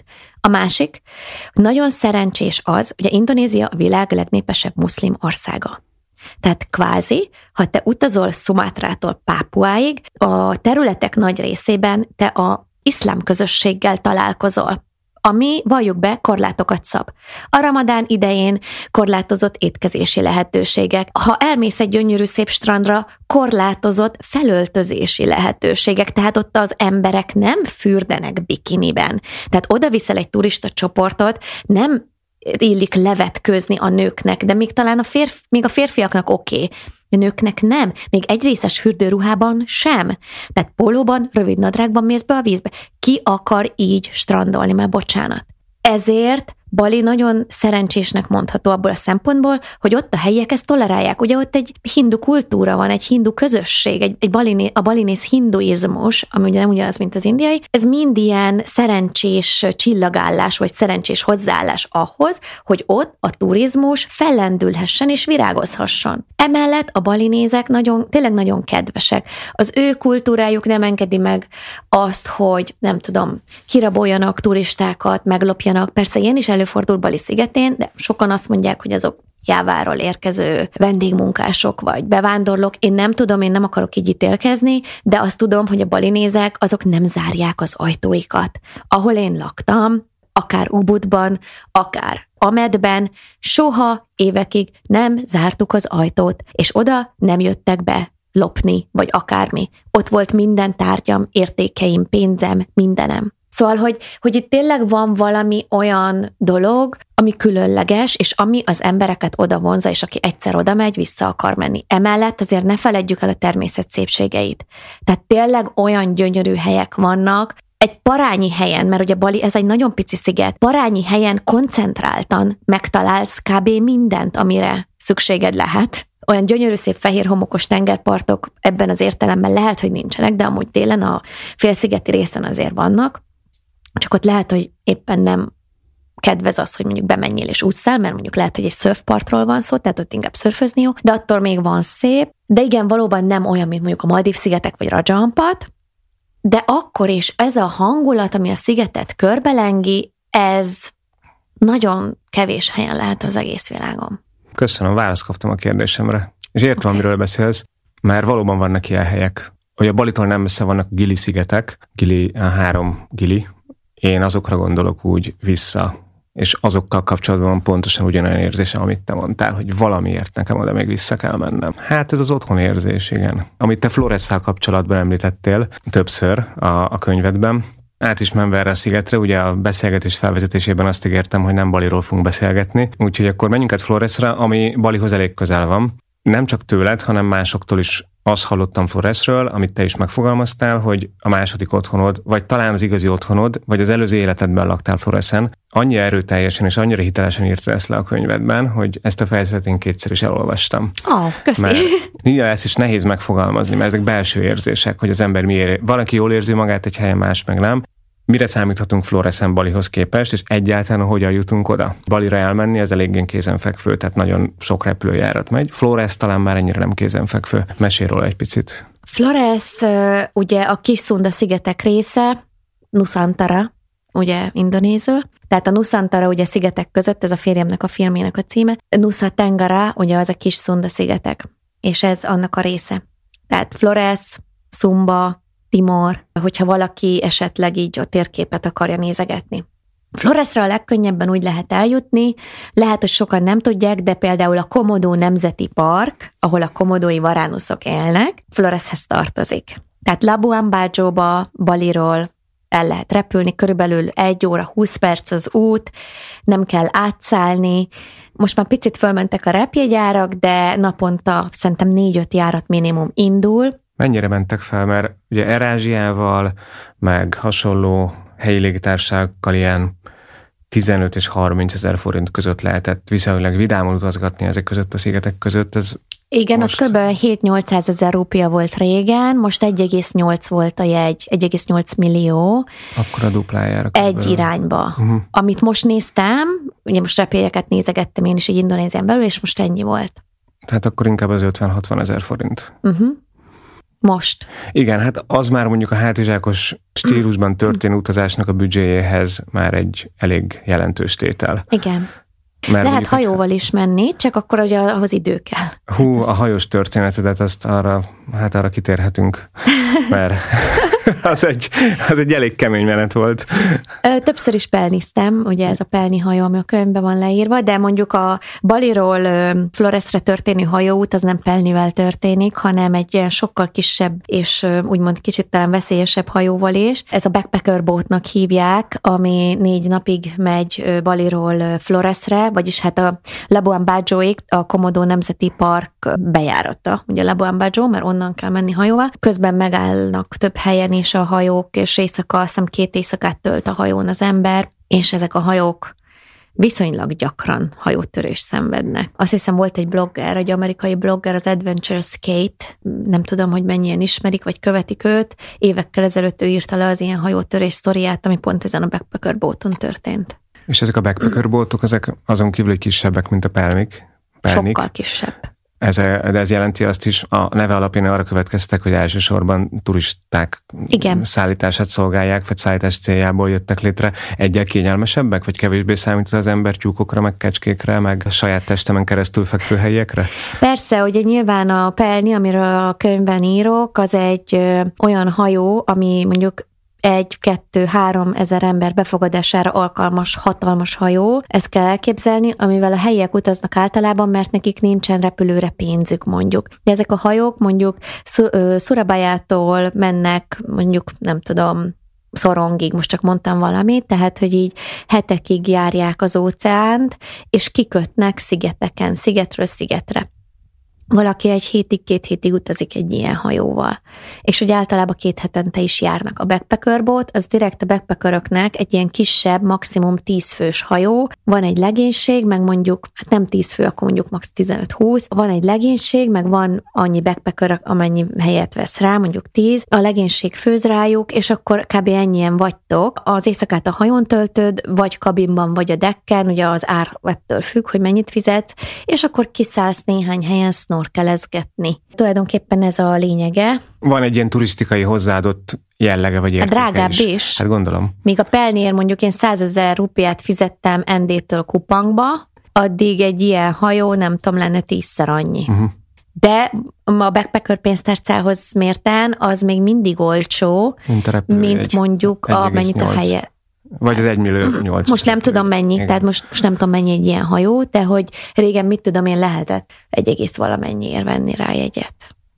A másik, nagyon szerencsés az, ugye Indonézia a világ legnépesebb muszlim országa. Tehát kvázi, ha te utazol Szumátrától Pápuáig, a területek nagy részében te a iszlám közösséggel találkozol, ami, valljuk be, korlátokat szab. A ramadán idején korlátozott étkezési lehetőségek. Ha elmész egy gyönyörű szép strandra, korlátozott felöltözési lehetőségek, tehát ott az emberek nem fürdenek bikiniben. Tehát oda viszel egy turista csoportot, nem illik levetkőzni a nőknek, de még talán a, férfi, még a férfiaknak oké, okay. A nőknek nem, még egy részes fürdőruhában sem. Tehát pólóban, rövid nadrágban mész be a vízbe. Ki akar így strandolni, már bocsánat. Ezért Bali nagyon szerencsésnek mondható abból a szempontból, hogy ott a helyiek ezt tolerálják. Ugye ott egy hindu kultúra van, egy hindu közösség, egy, egy baliné, a balinész hinduizmus, ami ugye nem ugyanaz, mint az indiai, ez mind ilyen szerencsés csillagállás, vagy szerencsés hozzáállás ahhoz, hogy ott a turizmus fellendülhessen és virágozhasson. Emellett a balinézek nagyon, tényleg nagyon kedvesek. Az ő kultúrájuk nem engedi meg azt, hogy nem tudom, kiraboljanak turistákat, meglopjanak. Persze ilyen is előfordul Bali szigetén, de sokan azt mondják, hogy azok Jáváról érkező vendégmunkások vagy bevándorlók. Én nem tudom, én nem akarok így ítélkezni, de azt tudom, hogy a balinézek azok nem zárják az ajtóikat. Ahol én laktam, akár Ubudban, akár Amedben, soha évekig nem zártuk az ajtót, és oda nem jöttek be lopni, vagy akármi. Ott volt minden tárgyam, értékeim, pénzem, mindenem. Szóval, hogy, hogy itt tényleg van valami olyan dolog, ami különleges, és ami az embereket oda vonza, és aki egyszer oda megy, vissza akar menni. Emellett azért ne feledjük el a természet szépségeit. Tehát tényleg olyan gyönyörű helyek vannak, egy parányi helyen, mert ugye Bali ez egy nagyon pici sziget, parányi helyen koncentráltan megtalálsz kb. Mindent, amire szükséged lehet. Olyan gyönyörű szép fehér homokos tengerpartok ebben az értelemben lehet, hogy nincsenek, de amúgy télen a félszigeti részen azért vannak. Csak ott lehet, hogy éppen nem kedvez az, hogy mondjuk bemenjél és ússzál, mert mondjuk lehet, hogy egy szörfpartról van szó, tehát ott inkább szörfözni jó, de attól még van szép. De igen, valóban nem olyan, mint mondjuk a Maldív-szigetek vagy Raja Ampat, de akkor is ez a hangulat, ami a szigetet körbelengi, ez nagyon kevés helyen lehet az egész világon. Köszönöm, választ kaptam a kérdésemre. És értem, okay. Amiről beszélsz, mert valóban vannak ilyen helyek. Hogy a Balitól nem messze vannak a Gili-szigetek, Gili, a három Gili. Én azokra gondolok úgy vissza, és azokkal kapcsolatban van pontosan ugyanolyan érzésem, amit te mondtál, hogy valamiért nekem oda még vissza kell mennem. Hát ez az otthon érzés, igen. Amit te Flores-szal kapcsolatban említettél többször a, a könyvedben, át is menve erre a szigetre, ugye a beszélgetés felvezetésében azt ígértem, hogy nem Baliról fogunk beszélgetni, úgyhogy akkor menjünk át Floresra, ami Balihoz elég közel van. Nem csak tőled, hanem másoktól is azt hallottam Floresről, amit te is megfogalmaztál, hogy a második otthonod, vagy talán az igazi otthonod, vagy az előző életedben laktál Floresen, annyira erőteljesen és annyira hitelesen írta ezt le a könyvedben, hogy ezt a fejezetet én kétszer is elolvastam. Ó, oh, köszi. Mert ja, ezt is nehéz megfogalmazni, mert ezek belső érzések, hogy az ember miért, valaki jól érzi magát egy helyen, más meg nem. Mire számíthatunk Floresen Balihoz képest, és egyáltalán hogyan jutunk oda? Balira elmenni, ez eléggé kézenfekvő, tehát nagyon sok repülőjárat megy. Flores talán már ennyire nem kézenfekvő. Mesélj róla egy picit. Flores ugye a Kis-Szunda szigetek része, Nusantara, ugye indonézül. Tehát a Nusantara ugye szigetek között, ez a férjemnek a filmének a címe. Nusa Tenggara, ugye az a Kis-Szunda szigetek, és ez annak a része. Tehát Flores, Sumba, Timor, hogyha valaki esetleg így a térképet akarja nézegetni. Floresre a legkönnyebben úgy lehet eljutni, lehet, hogy sokan nem tudják, de például a Komodo Nemzeti Park, ahol a komodói varánuszok élnek, Floreshez tartozik. Tehát Labuan Bajóba, Baliról el lehet repülni, körülbelül egy óra, húsz perc az út, nem kell átszállni. Most már picit fölmentek a repjegyárak, de naponta szerintem négy-öt járat minimum indul. Mennyire mentek fel, mert ugye Air-Ázsiával, meg hasonló helyi légitársaságokkal ilyen tizenöt és harminc ezer forint között lehetett viszonylag vidámon utazgatni ezek között a szigetek között. Ez igen, most... az kb. hét-nyolcszáz ezer rúpia volt régen, most egy egész nyolc volt a jegy, egy egész nyolc millió. Akkor a duplájára. Egy irányba. Uh-huh. Amit most néztem, ugye most repélyeket nézegettem én is egy Indonézián belül, és most ennyi volt. Tehát akkor inkább az ötven-hatvan ezer forint. Uh-huh. Most. Igen, hát az már mondjuk a hátizsákos stílusban történő utazásnak a büdzséjéhez már egy elég jelentős tétel. Igen. Mert lehet hajóval is menni, csak akkor ugye ahhoz idő kell. Hú, a hajós történetedet, azt arra, hát arra kitérhetünk, mert az egy, az egy elég kemény menet volt. Többször is pelniztem, ugye ez a pelni hajó, ami a könyvben van leírva, de mondjuk a Baliról Floresre történő hajóút az nem pelnivel történik, hanem egy sokkal kisebb és úgymond kicsit talán veszélyesebb hajóval is. Ez a backpacker boatnak hívják, ami négy napig megy Baliról Floresre, vagyis hát a Labuan Bajoig, a Komodo Nemzeti Park bejárata. Ugye Labuan Bajo, mert onnan kell menni hajóval. Közben megállnak több helyen is a hajók, és éjszaka, azt hiszem két éjszakát tölt a hajón az ember, és ezek a hajók viszonylag gyakran hajótörést szenvednek. Azt hiszem volt egy blogger, egy amerikai blogger, az Adventures Kate, nem tudom, hogy mennyien ismerik, vagy követik őt, évekkel ezelőtt ő írta le az ilyen hajótörés sztoriát, ami pont ezen a backpacker boaton történt. És ezek a backpacker boatok, ezek azon kívül egy kisebbek, mint a pelmik? Pelnik. Sokkal kisebb. Ez, de ez jelenti azt is, a neve alapján arra következtek, hogy elsősorban turisták Igen. szállítását szolgálják, vagy szállítás céljából jöttek létre. Egyel kényelmesebbek, vagy kevésbé számít az ember tyúkokra, meg kecskékre, meg a saját testemen keresztül fekvő helyiekre? Persze, ugye nyilván a pelni, amiről a könyvben írok, az egy ö, olyan hajó, ami mondjuk egy, kettő, három ezer ember befogadására alkalmas, hatalmas hajó. Ezt kell elképzelni, amivel a helyiek utaznak általában, mert nekik nincsen repülőre pénzük, mondjuk. De ezek a hajók mondjuk Surabaya-tól mennek, mondjuk nem tudom, Szorongig, most csak mondtam valamit, tehát, hogy így hetekig járják az óceánt, és kikötnek szigeteken, szigetről szigetre. Valaki egy hétig, két hétig utazik egy ilyen hajóval. És ugye általában két hetente is járnak. A backpacker boat, az direkt a backpackeröknek egy ilyen kisebb, maximum tíz fős hajó. Van egy legénység, meg mondjuk, hát nem tíz fő, akkor mondjuk max tizenöt-húsz. Van egy legénység, meg van annyi backpacker, amennyi helyet vesz rá, mondjuk tíz. A legénység főz rájuk, és akkor kb. Ennyien vagytok. Az éjszakát a hajón töltöd, vagy kabinban, vagy a decken, ugye az ár ettől függ, hogy mennyit fizetsz, és akkor kiszállsz néhány helyen snorkelezgetni. Tulajdonképpen ez a lényege. Van egy ilyen turisztikai hozzáadott jellege, vagy értéke hát drágább is. is. Hát gondolom. Míg a pelnér mondjuk én százezer rupiát fizettem Endétől Kupangba, addig egy ilyen hajó, nem tudom, lenne tízszer annyi. Uh-huh. De a backpacker pénztárcához mérten az még mindig olcsó, mint, mint mondjuk a, mennyit a helye. Vagy az egymillió nyolc. Most nem tudom mennyi, igen. Tehát most, most nem tudom mennyi egy ilyen hajó, de hogy régen mit tudom én lehetett egy egész valamennyiért venni rá jegyet.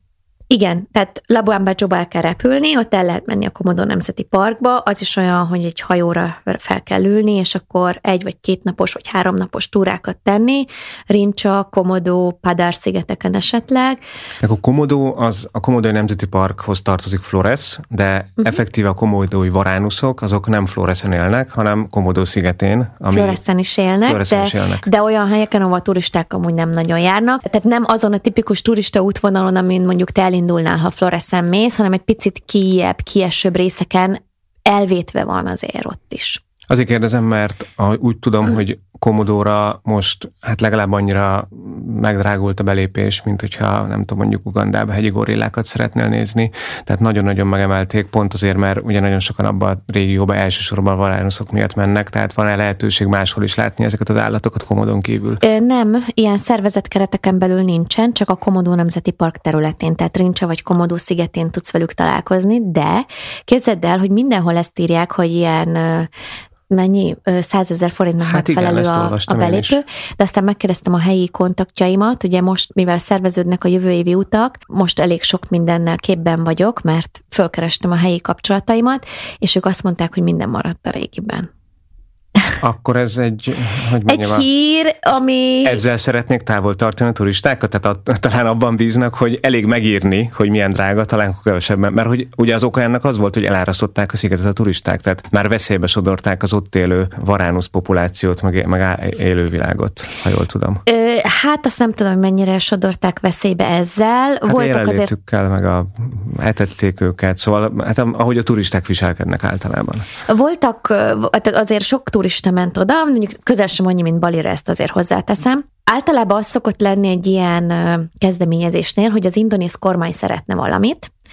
Igen, tehát Labuan Bajoba el kell repülni, ott el lehet menni a Komodo Nemzeti Parkba, az is olyan, hogy egy hajóra fel kell ülni, és akkor egy vagy két napos, vagy három napos túrákat tenni, Rinca, Komodo, Padar szigeteken esetleg. A Komodo, az a Komodói Nemzeti Parkhoz tartozik Flores, de uh-huh. effektíve a komodói varánuszok, azok nem Floresen élnek, hanem Komodo szigetén. Ami Floresen is élnek, Floresen de, is élnek, de olyan helyeken, ahol a turisták amúgy nem nagyon járnak. Tehát nem azon a tipikus turista útvonalon, amin mondjuk te elindulnál, ha Floresen mész, hanem egy picit kijebb, kiesőbb részeken elvétve van azért ott is. Azért kérdezem, mert úgy tudom, hogy Komodóra most hát legalább annyira megdrágult a belépés, mint hogyha nem tudom, mondjuk Ugandába hegyi gorillákat szeretnél nézni. Tehát nagyon-nagyon megemelték, pont azért, mert ugye nagyon sokan abban a régióban elsősorban a varánuszok miatt mennek, tehát van-e lehetőség máshol is látni ezeket az állatokat Komodón kívül? Ö, nem, ilyen szervezett kereteken belül nincsen, csak a Komodo Nemzeti Park területén, tehát Rinca vagy Komodo szigetén tudsz velük találkozni, de képzeld el, hogy mindenhol ezt írják, hogy ilyen mennyi százezer forintnak hát megfelelő igen, a, a belépő, de aztán megkérdeztem a helyi kontaktjaimat, ugye most, mivel szerveződnek a jövő évi utak, most elég sok mindennel képben vagyok, mert fölkerestem a helyi kapcsolataimat, és ők azt mondták, hogy minden maradt a régiben. Akkor ez egy, hogy mondjam, egy hír, ami... Ezzel szeretnék távol tartani a turistákat? Tehát a, talán abban bíznak, hogy elég megírni, hogy milyen drága, talán kevesebben. Mert hogy ugye az oka ennek az volt, hogy elárasztották a szigetet a turisták, tehát már veszélybe sodorták az ott élő varánusz populációt, meg, meg élővilágot, ha jól tudom. Ö, hát azt nem tudom, hogy mennyire sodorták veszélybe ezzel. Hát voltak azért... meg a, etették őket, szóval hát ahogy a turisták viselkednek általában. Voltak, azért sok turista ment oda, mondjuk közel sem annyi, mint Balira, ezt azért hozzáteszem. Általában az szokott lenni egy ilyen kezdeményezésnél, hogy az indonéz kormány szeretne valamit,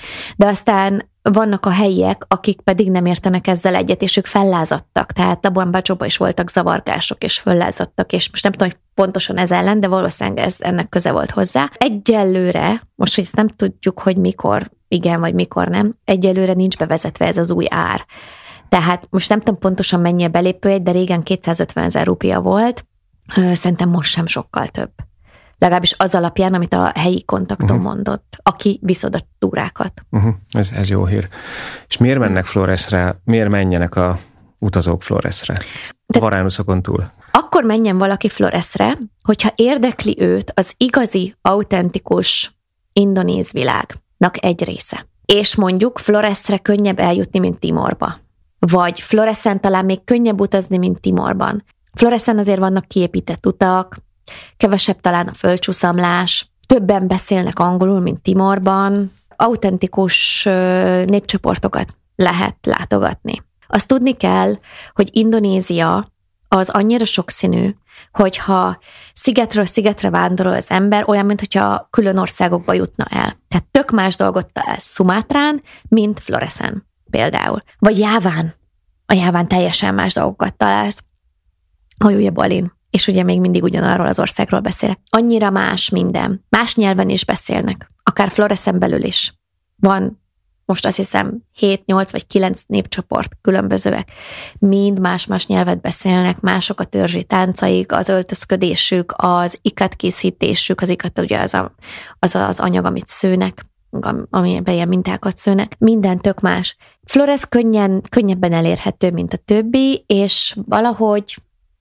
De aztán vannak a helyiek, akik pedig nem értenek ezzel egyet, és ők fellázadtak. Tehát abban Bacsóban is voltak zavargások, és föllázadtak, és most nem tudom, hogy pontosan ez ellen, de valószínűleg ez ennek köze volt hozzá. Egyelőre, most, hogy ezt nem tudjuk, hogy mikor igen, vagy mikor nem, egyelőre nincs bevezetve ez az új ár. Tehát most nem tudom pontosan mennyi a belépőjegy, de régen kétszázötven ezer rupia volt, szerintem most sem sokkal több. Legalábbis az alapján, amit a helyi kontaktom uh-huh. mondott, aki visz oda túrákat. Uh-huh. Ez, ez jó hír. És miért mennek Floresre, miért menjenek a utazók Floresre? A Varánuszokon túl. Akkor menjen valaki Floresre, hogyha érdekli őt az igazi, autentikus indonéz világnak egy része. És mondjuk Floresre könnyebb eljutni, mint Timorba. Vagy Floresen talán még könnyebb utazni, mint Timorban. Floresen azért vannak kiépített utak, kevesebb talán a földcsúszamlás, többen beszélnek angolul, mint Timorban, autentikus népcsoportokat lehet látogatni. Azt tudni kell, hogy Indonézia az annyira sokszínű, hogyha szigetről szigetre vándorol az ember, olyan, mint hogyha külön országokba jutna el. Tehát tök más dolgot találsz Szumátrán, mint Floresen például. Vagy Jáván. A Jáván teljesen más dolgokat találsz. Hogy ugye Balin. És ugye még mindig ugyanarról az országról beszélek. Annyira más minden. Más nyelven is beszélnek. Akár Floresen belül is. Van most azt hiszem hét, nyolc vagy kilenc népcsoport különbözőek. Mind más-más nyelvet beszélnek, mások a törzsi táncaik, az öltözködésük, az ikat készítésük, az ikat ugye az a, az, az anyag, amit szőnek, amiben ilyen mintákat szőnek. Minden tök más. Flores könnyen, könnyebben elérhető, mint a többi, és valahogy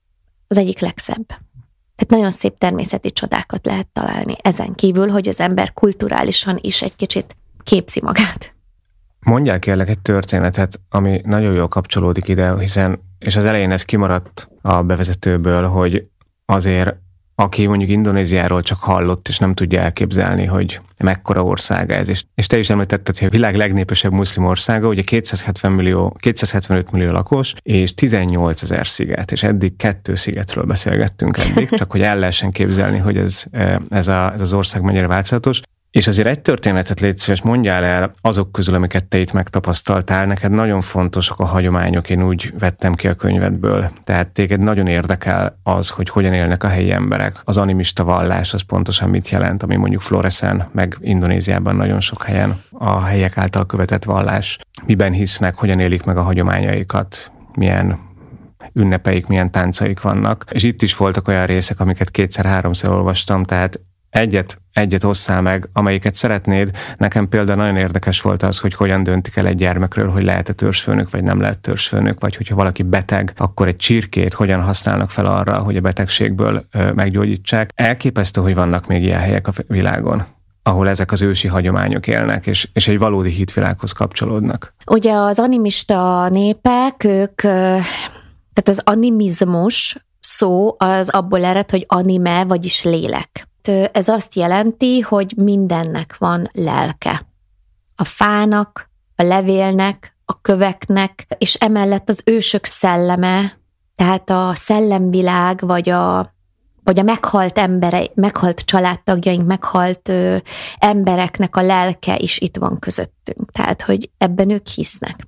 az egyik legszebb. Tehát nagyon szép természeti csodákat lehet találni. Ezen kívül, hogy az ember kulturálisan is egy kicsit képzi magát. Mondjál kérlek egy történetet, ami nagyon jól kapcsolódik ide, hiszen, és az elején ez kimaradt a bevezetőből, hogy azért, aki mondjuk Indonéziáról csak hallott, és nem tudja elképzelni, hogy mekkora országa ez. És, és te is említetted, hogy a világ legnépesebb muszlim országa, ugye kétszázhetven millió, kétszázhetvenöt millió lakos, és tizennyolc ezer sziget, és eddig kettő szigetről beszélgettünk eddig, csak hogy el lehessen képzelni, hogy ez, ez, a, ez az ország mennyire változatos. És azért egy történetet légy szíves, mondjál el azok közül, amiket te itt megtapasztaltál. Neked nagyon fontosak a hagyományok, én úgy vettem ki a könyvedből. Tehát téged nagyon érdekel az, hogy hogyan élnek a helyi emberek. Az animista vallás az pontosan mit jelent, ami mondjuk Floresen, meg Indonéziában nagyon sok helyen a helyiek által követett vallás. Miben hisznek, hogyan élik meg a hagyományaikat, milyen ünnepeik, milyen táncaik vannak. És itt is voltak olyan részek, amiket kétszer-háromszor olvastam, tehát Egyet, egyet osszál meg, amelyiket szeretnéd. Nekem például nagyon érdekes volt az, hogy hogyan döntik el egy gyermekről, hogy lehet-e törzsfőnök, vagy nem lehet törzsfőnök, vagy hogyha valaki beteg, akkor egy csirkét hogyan használnak fel arra, hogy a betegségből ö, meggyógyítsák. Elképesztő, hogy vannak még ilyen helyek a világon, ahol ezek az ősi hagyományok élnek, és, és egy valódi hitvilághoz kapcsolódnak. Ugye az animista népek, ők, tehát az animizmus szó az abból ered, hogy anime, vagyis lélek. Ez azt jelenti, hogy mindennek van lelke. A fának, a levélnek, a köveknek, és emellett az ősök szelleme, tehát a szellemvilág, vagy a, vagy a meghalt emberek, meghalt családtagjaink, meghalt ö, embereknek a lelke is itt van közöttünk. Tehát, hogy ebben ők hisznek.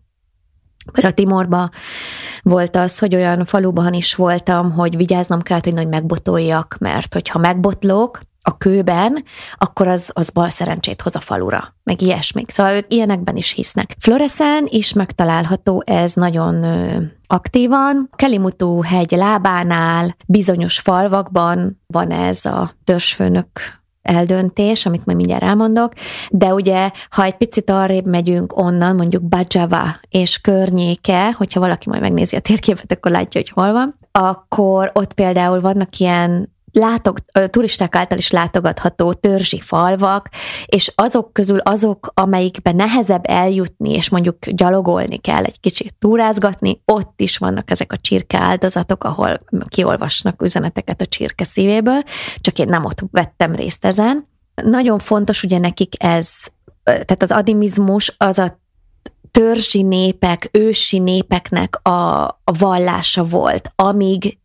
A Timorban volt az, hogy olyan faluban is voltam, hogy vigyáznom kellett, hogy nagy megbotoljak, mert hogyha megbotlok a kőben, akkor az, az bal szerencsét hoz a falura, meg ilyesmik. Szóval ők ilyenekben is hisznek. Floresen is megtalálható ez nagyon ö, aktívan. Kelimutu hegy lábánál, bizonyos falvakban van ez a törzsfőnök eldöntés, amit majd mindjárt elmondok, de ugye, ha egy picit arrébb megyünk onnan, mondjuk Bajava és környéke, hogyha valaki majd megnézi a térképet, akkor látja, hogy hol van, akkor ott például vannak ilyen látog, turisták által is látogatható törzsi falvak, és azok közül azok, amelyikben nehezebb eljutni, és mondjuk gyalogolni kell, egy kicsit túrázgatni, ott is vannak ezek a csirke áldozatok, ahol kiolvasnak üzeneteket a csirke szívéből, csak én nem ott vettem részt ezen. Nagyon fontos ugye nekik ez, tehát az animizmus az a törzsi népek, ősi népeknek a, a vallása volt, amíg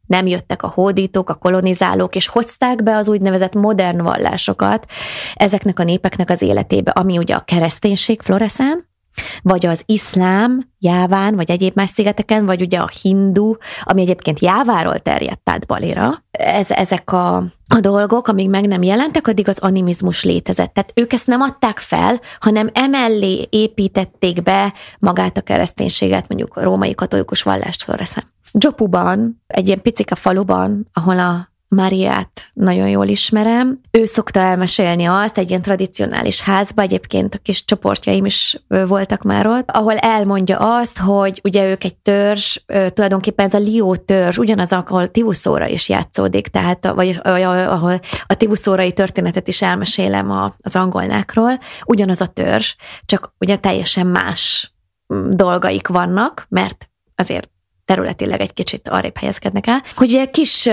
nem jöttek a hódítók, a kolonizálók, és hozták be az úgynevezett modern vallásokat ezeknek a népeknek az életébe, ami ugye a kereszténység Floreszán, vagy az iszlám Jáván, vagy egyéb más szigeteken, vagy ugye a hindu, ami egyébként Jáváról terjedt át Balira. Ez, ezek a, a dolgok, amíg meg nem jelentek, addig az animizmus létezett. Tehát ők ezt nem adták fel, hanem emellé építették be magát a kereszténységet, mondjuk a római katolikus vallást Floreszán. Jopuban, egy ilyen picike faluban, ahol a Máriát nagyon jól ismerem. Ő szokta elmesélni azt egy ilyen tradicionális házba, egyébként a kis csoportjaim is voltak már ott, ahol elmondja azt, hogy ugye ők egy törzs, tulajdonképpen ez a Lió törzs, ugyanaz, ahol Tivuszóra is játszódik, tehát vagy ahol a tivuszórai történetet is elmesélem az angolnákról, ugyanaz a törzs, csak ugye teljesen más dolgaik vannak, mert azért területileg egy kicsit arrébb helyezkednek el, hogy ugye kis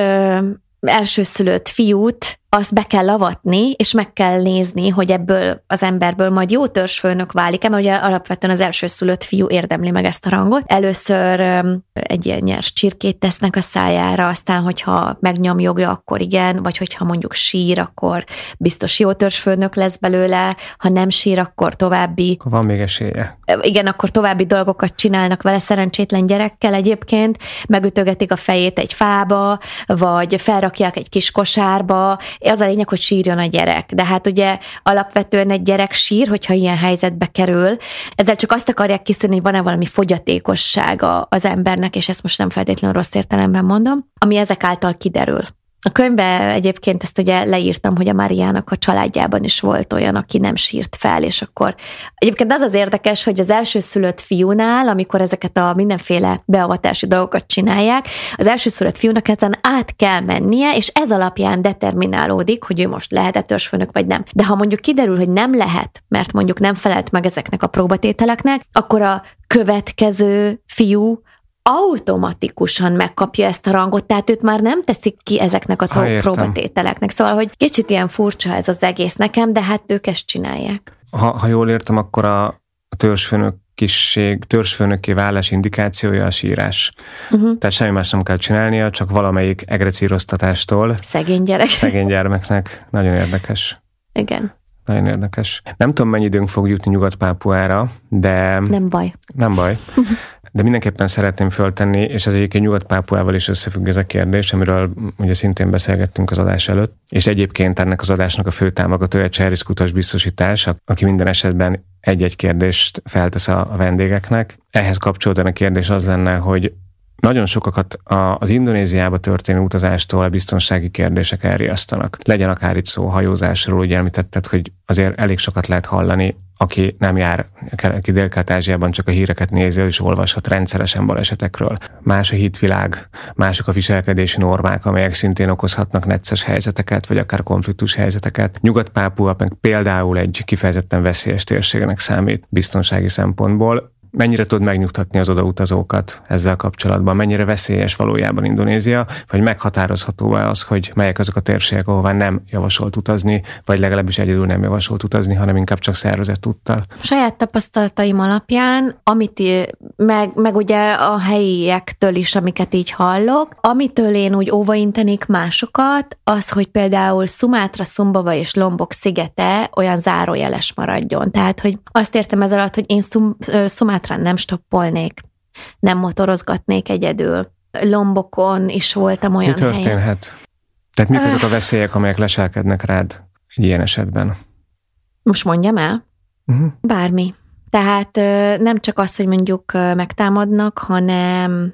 elsőszülött fiút azt be kell avatni, és meg kell nézni, hogy ebből az emberből majd jó törzsfőnök válik, mert ugye alapvetően az elsőszülött fiú érdemli meg ezt a rangot. Először egy ilyen nyers csirkét tesznek a szájára, aztán, hogyha megnyomjogja, akkor igen, vagy hogyha mondjuk sír, akkor biztos jó törzsfőnök lesz belőle, ha nem sír, akkor további... Van még esélye. Igen, akkor további dolgokat csinálnak vele szerencsétlen gyerekkel egyébként, megütögetik a fejét egy fába, vagy felrakják egy kis kosárba. Az a lényeg, hogy sírjon a gyerek. De hát ugye alapvetően egy gyerek sír, hogyha ilyen helyzetbe kerül. Ezzel csak azt akarják kiszűrni, hogy van-e valami fogyatékossága az embernek, és ezt most nem feltétlenül rossz értelemben mondom, ami ezek által kiderül. A könyvben egyébként ezt ugye leírtam, hogy a Máriának a családjában is volt olyan, aki nem sírt fel, és akkor egyébként az az érdekes, hogy az elsőszülött fiúnál, amikor ezeket a mindenféle beavatási dolgokat csinálják, az elsőszülött fiúnak ezen át kell mennie, és ez alapján determinálódik, hogy ő most lehet-e törzsfőnök, vagy nem. De ha mondjuk kiderül, hogy nem lehet, mert mondjuk nem felelt meg ezeknek a próbatételeknek, akkor a következő fiú automatikusan megkapja ezt a rangot, tehát őt már nem teszik ki ezeknek a ha, próbatételeknek. Szóval, hogy kicsit ilyen furcsa ez az egész nekem, de hát ők ezt csinálják. Ha, ha jól értem, akkor a törzsfőnökiség, törzsfőnökké válás indikációja a sírás. Uh-huh. Tehát semmi más nem kell csinálnia, csak valamelyik egrecíroztatástól. Szegény gyerek. Szegény gyermeknek. Nagyon érdekes. Igen. Nagyon érdekes. Nem tudom, mennyi időnk fog jutni Nyugat-Pápuára, de... Nem baj. Nem baj. De mindenképpen szeretném föltenni, és ez egyébként Nyugat-Pápuával is összefügg ez a kérdés, amiről ugye szintén beszélgettünk az adás előtt, és egyébként ennek az adásnak a fő támogatója Cserész Kutas biztosítás, aki minden esetben egy-egy kérdést feltesz a vendégeknek. Ehhez kapcsolódóan a kérdés az lenne, hogy nagyon sokakat az Indonéziába történő utazástól a biztonsági kérdések elriasztanak. Legyen akár itt szó hajózásról, ugye említetted, hogy azért elég sokat lehet hallani, aki nem jár, aki Dél-Kelet-Ázsiában csak a híreket nézi, és olvashat rendszeresen balesetekről. Más a hitvilág, mások a viselkedési normák, amelyek szintén okozhatnak necces helyzeteket, vagy akár konfliktus helyzeteket. Nyugat-Pápua meg például egy kifejezetten veszélyes térségnek számít biztonsági szempontból. Mennyire tud megnyugtatni az odautazókat ezzel kapcsolatban? Mennyire veszélyes valójában Indonézia? Vagy meghatározható-e az, hogy melyek azok a térségek, ahová nem javasolt utazni, vagy legalábbis egyedül nem javasolt utazni, hanem inkább csak szervezett úttal? Saját tapasztalataim alapján, amit meg, meg ugye a helyiektől is, amiket így hallok, amitől én úgy óvaintenék másokat, az, hogy például Szumátra, Szumbava és Lombok szigete olyan zárójeles maradjon. Tehát, hogy azt értem ez alatt, hogy én Szum, Szumátra nem stoppolnék, nem motorozgatnék egyedül. Lombokon is voltam olyan helyen. Mi történhet? Helyen. Tehát mik azok a veszélyek, amelyek leselkednek rád egy ilyen esetben? Most mondjam el? Uh-huh. Bármi. Tehát nem csak az, hogy mondjuk megtámadnak, hanem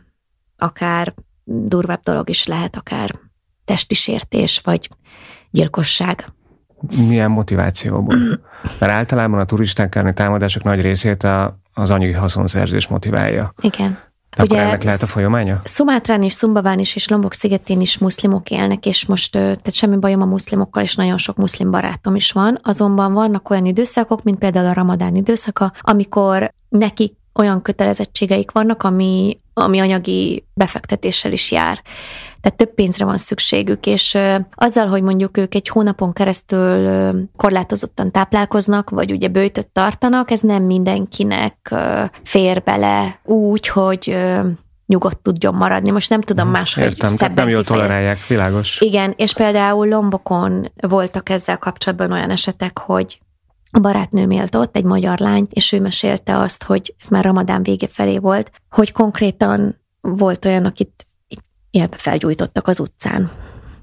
akár durvább dolog is lehet, akár testi sértés, vagy gyilkosság. Milyen motivációból? Mert általában a turisták elleni támadások nagy részét a az anyagi haszonszerzés motiválja. Igen. De akkor ennek lehet a folyamánya? Szumátrán és Szumbaván is, és Lombok szigetén is muszlimok élnek, és most tehát semmi bajom a muszlimokkal, és nagyon sok muszlim barátom is van. Azonban vannak olyan időszakok, mint például a ramadán időszaka, amikor nekik olyan kötelezettségeik vannak, ami, ami anyagi befektetéssel is jár. Tehát több pénzre van szükségük, és azzal, hogy mondjuk ők egy hónapon keresztül korlátozottan táplálkoznak, vagy ugye böjtöt tartanak, ez nem mindenkinek fér bele úgy, hogy nyugodt tudjon maradni. Most nem tudom máshogy Értem, szebben nem jól kifejezni. tolerálják, világos. Igen, és például Lombokon voltak ezzel kapcsolatban olyan esetek, hogy a barátnőm élt ott, egy magyar lány, és ő mesélte azt, hogy ez már Ramadán vége felé volt, hogy konkrétan volt olyan, akit élbe felgyújtottak az utcán.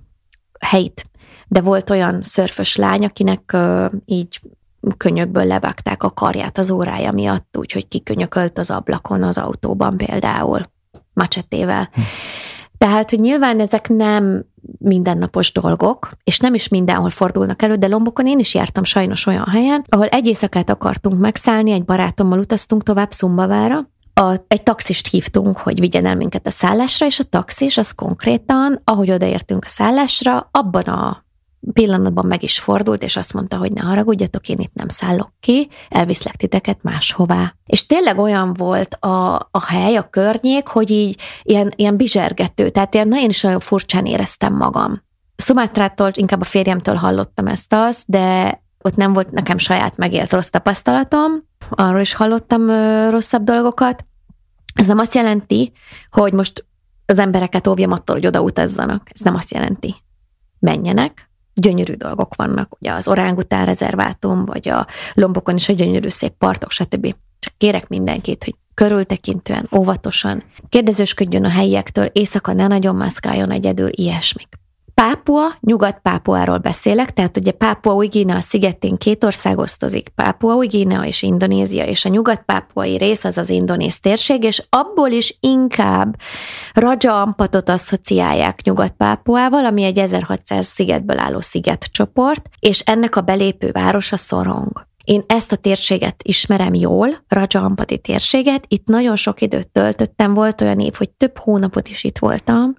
Helyt. De volt olyan szörfös lány, akinek uh, így könyökből levágták a karját az órája miatt, úgyhogy kikönyökölt az ablakon az autóban például, macsetével. Hm. Tehát, hogy nyilván ezek nem mindennapos dolgok, és nem is mindenhol fordulnak elő, de Lombokon én is jártam sajnos olyan helyen, ahol egy éjszakát akartunk megszállni, egy barátommal utaztunk tovább Szumbavára, a, egy taxist hívtunk, hogy vigyen el minket a szállásra, és a taxis az konkrétan, ahogy odaértünk a szállásra, abban a pillanatban meg is fordult, és azt mondta, hogy ne haragudjatok, én itt nem szállok ki, elviszlek titeket máshová. És tényleg olyan volt a, a hely, a környék, hogy így ilyen, ilyen bizsergető, tehát ilyen, na én is olyan furcsán éreztem magam. Szumátrától, inkább a férjemtől hallottam ezt azt, de ott nem volt nekem saját megélt rossz tapasztalatom, arról is hallottam ö, rosszabb dolgokat. Ez nem azt jelenti, hogy most az embereket óvjam attól, hogy oda utazzanak. Ez nem azt jelenti. Menjenek, gyönyörű dolgok vannak, ugye az Orángután rezervátum, vagy a Lombokon is a gyönyörű szép partok, stb. Csak kérek mindenkit, hogy körültekintően, óvatosan kérdezősködjön a helyiektől, éjszaka ne nagyon mászkáljon egyedül, ilyesmik. Pápua, Nyugat-Pápuáról beszélek, tehát ugye Pápua Új-Guinea szigetén két ország osztozik, Pápua Új-Guinea és Indonézia, és a nyugat-pápuai rész az az indonéz térség, és abból is inkább Raja Ampatot asszociálják Nyugat-Pápuával, ami egy ezerhatszáz szigetből álló szigetcsoport, és ennek a belépő városa Sorong. Én ezt a térséget ismerem jól, Raja Ampati térséget, itt nagyon sok időt töltöttem, volt olyan év, hogy több hónapot is itt voltam.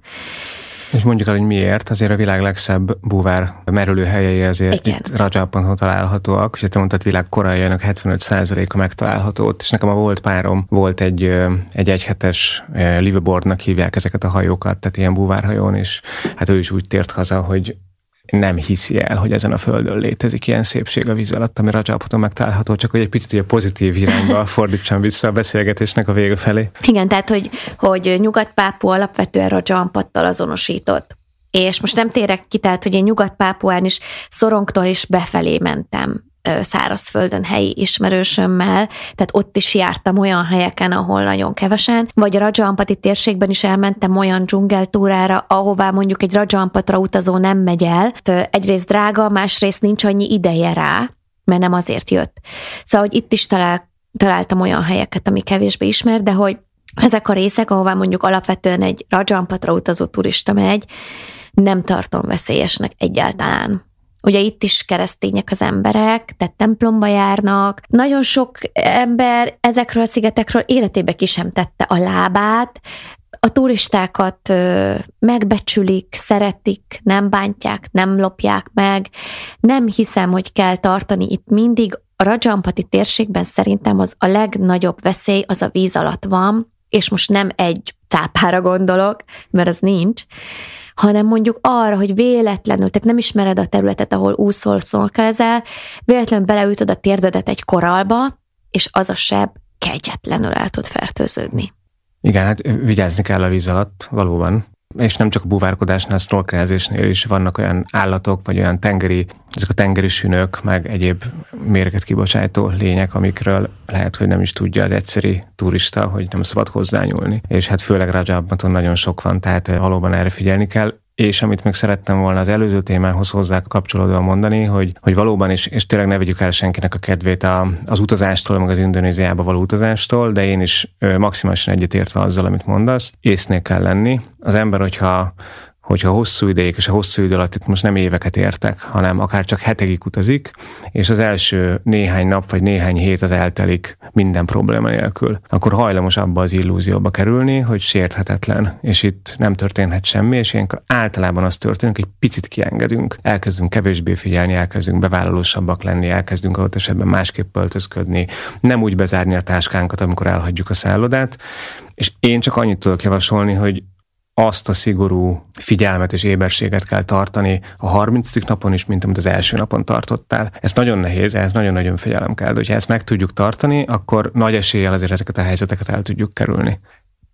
És mondjuk el, hogy miért, azért a világ legszebb búvár merülőhelyei azért Igen. itt Raja Ampaton találhatóak, és te mondtad, világ koralljának hetvenöt százaléka megtalálható ott, és nekem a volt párom volt egy, egy egyhetes liveaboardnak hívják ezeket a hajókat, tehát ilyen búvárhajón, és hát ő is úgy tért haza, hogy nem hiszi el, hogy ezen a földön létezik ilyen szépség a víz alatt, ami Raja Ampaton megtalálható, csak hogy egy picit a pozitív irányba fordítsam vissza a beszélgetésnek a vége felé. Igen, tehát, hogy, hogy Nyugat-Pápua alapvetően Raja Ampattal azonosított. És most nem térek ki, tehát, hogy én Nyugat-Pápuán is Sorongtól is befelé mentem szárazföldön helyi ismerősömmel, tehát ott is jártam olyan helyeken, ahol nagyon kevesen, vagy a Raja Ampati térségben is elmentem olyan dzsungeltúrára, ahová mondjuk egy Raja Ampatra utazó nem megy el. Egyrészt drága, másrészt nincs annyi ideje rá, mert nem azért jött. Szóval, hogy itt is talál, találtam olyan helyeket, ami kevésbé ismert, de hogy ezek a részek, ahová mondjuk alapvetően egy Raja Ampatra utazó turista megy, nem tartom veszélyesnek egyáltalán. Ugye itt is keresztények az emberek, tehát templomba járnak. Nagyon sok ember ezekről a szigetekről életébe ki sem tette a lábát. A turistákat megbecsülik, szeretik, nem bántják, nem lopják meg. Nem hiszem, hogy kell tartani itt mindig. A Raja Ampati térségben szerintem az a legnagyobb veszély az a víz alatt van, és most nem egy cápára gondolok, mert az nincs, hanem mondjuk arra, hogy véletlenül, tehát nem ismered a területet, ahol úszol, sznorkelezel, véletlenül beleütöd a térdedet egy korallba, és az a seb kegyetlenül el tud fertőződni. Igen, hát vigyázni kell a víz alatt, valóban. És nem csak a búvárkodásnál, a snorkelezésnél is vannak olyan állatok, vagy olyan tengeri, ezek a tengeri sünök, meg egyéb mérget kibocsátó lények, amikről lehet, hogy nem is tudja az egyszeri turista, hogy nem szabad hozzányúlni. És hát főleg Raja Ampaton nagyon sok van, tehát valóban erre figyelni kell. És amit még szerettem volna az előző témához hozzá kapcsolódóan mondani, hogy, hogy valóban is, és tényleg ne vegyük el senkinek a kedvét a, az utazástól, meg az Indonéziába való utazástól, de én is ö, maximálisan egyetértve azzal, amit mondasz, észnél kell lenni. Az ember, hogyha hogyha hosszú ideig, és a hosszú idő alatt itt most nem éveket értek, hanem akár csak hetekig utazik, és az első néhány nap, vagy néhány hét az eltelik minden probléma nélkül, akkor hajlamos abba az illúzióba kerülni, hogy sérthetetlen, és itt nem történhet semmi, és ilyenkor általában az történik, hogy picit kiengedünk, elkezdünk kevésbé figyelni, elkezdünk bevállalósabbak lenni, elkezdünk adott esetben másképp öltözködni, nem úgy bezárni a táskánkat, amikor elhagyjuk a szállodát, és én csak annyit tudok javasolni, hogy azt a szigorú figyelmet és éberséget kell tartani a harmincadik napon is, mint amit az első napon tartottál. Ez nagyon nehéz, ez nagyon-nagyon figyelem kell, de hogyha ezt meg tudjuk tartani, akkor nagy eséllyel azért ezeket a helyzeteket el tudjuk kerülni.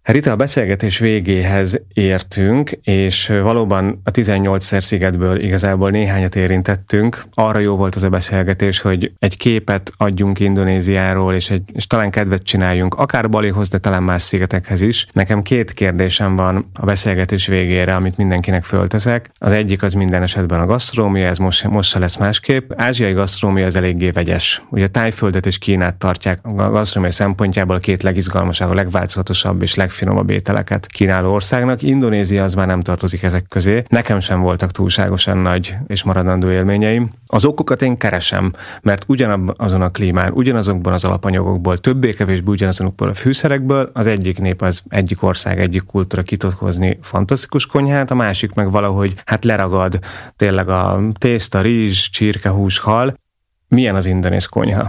Rita, a beszélgetés végéhez értünk, és valóban a tizennyolc szigetből igazából néhányat érintettünk. Arra jó volt az a beszélgetés, hogy egy képet adjunk Indonéziáról, és, egy, és talán kedvet csináljunk, akár Balihoz, de talán más szigetekhez is. Nekem két kérdésem van a beszélgetés végére, amit mindenkinek fölteszek. Az egyik az minden esetben a gasztronómia, ez most, most se lesz másképp. Ázsiai gasztronómia az eléggé vegyes. Ugye Tájföldet és Kínát tartják a gasztronómia szempontjából a két legizgalmasabb, a legváltozatosabb és legfinomabb ételeket kínáló országnak. Indonézia az már nem tartozik ezek közé. Nekem sem voltak túlságosan nagy és maradandó élményeim. Az okokat én keresem, mert ugyanazon a klímán, ugyanazokban az alapanyagokból, többé-kevésbé ugyanazonokból a fűszerekből az egyik nép, az egyik ország, egyik kultúra ki tud hozni fantasztikus konyhát, a másik meg valahogy hát leragad tényleg a tészta, rizs, csirkehús, hal. Milyen az indonéz konyha?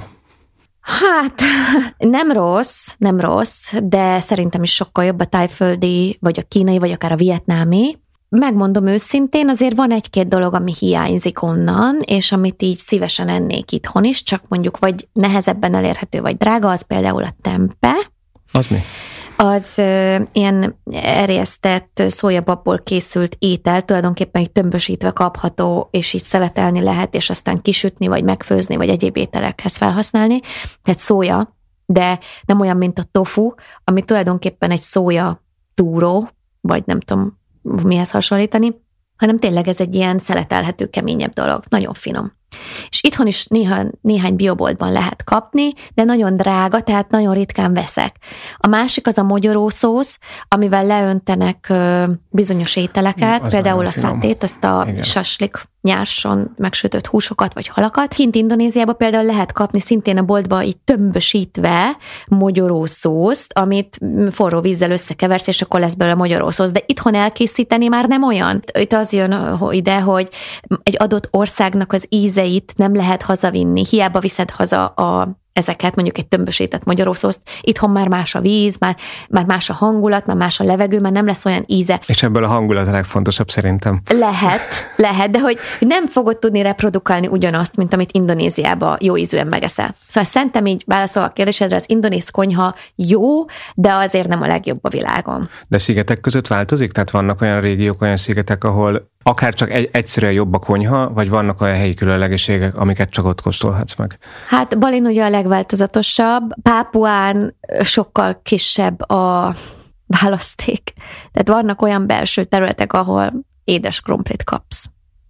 Hát nem rossz, nem rossz, de szerintem is sokkal jobb a tájföldi, vagy a kínai, vagy akár a vietnámi. Megmondom őszintén, azért van egy-két dolog, ami hiányzik onnan, és amit így szívesen ennék itthon is, csak mondjuk vagy nehezebben elérhető, vagy drága, az például a tempe. Az mi? Az ö, ilyen erjesztett szójababból készült étel, tulajdonképpen így tömbösítve kapható, és így szeletelni lehet, és aztán kisütni, vagy megfőzni, vagy egyéb ételekhez felhasználni. Tehát szója, de nem olyan, mint a tofu, ami tulajdonképpen egy szója túró, vagy nem tudom mihez hasonlítani, hanem tényleg ez egy ilyen szeletelhető, keményebb dolog. Nagyon finom. És itthon is néha, néhány bioboltban lehet kapni, de nagyon drága, tehát nagyon ritkán veszek. A másik az a mogyoró szósz, amivel leöntenek ö, bizonyos ételeket, az például a szátét, ezt a igen. saslik nyárson megsütött húsokat vagy halakat. Kint Indonéziában például lehet kapni szintén a boltba így tömbösítve mogyoró szószt, amit forró vízzel összekeversz, és akkor lesz belőle mogyoró szósz, de itthon elkészíteni már nem olyan. Itt az jön ide, hogy egy adott országnak az ízeit nem lehet hazavinni, hiába viszed haza a ezeket, mondjuk egy tömbösített magyarószószt, itthon már más a víz, már, már más a hangulat, már más a levegő, már nem lesz olyan íze. És ebből a hangulat a legfontosabb szerintem. Lehet, lehet, de hogy nem fogod tudni reprodukálni ugyanazt, mint amit Indonéziában jó ízűen megeszel. Szóval szerintem így válaszolva a kérdésedre, az indonéz konyha jó, de azért nem a legjobb a világon. De szigetek között változik? Tehát vannak olyan régiók, olyan szigetek, ahol akár csak egy, egyszerűen jobb a konyha, vagy vannak olyan helyi különlegességek, amiket csak ott kóstolhatsz meg? Hát Balin ugye a legváltozatosabb, Pápuán sokkal kisebb a választék. Tehát vannak olyan belső területek, ahol édes krumplit kapsz.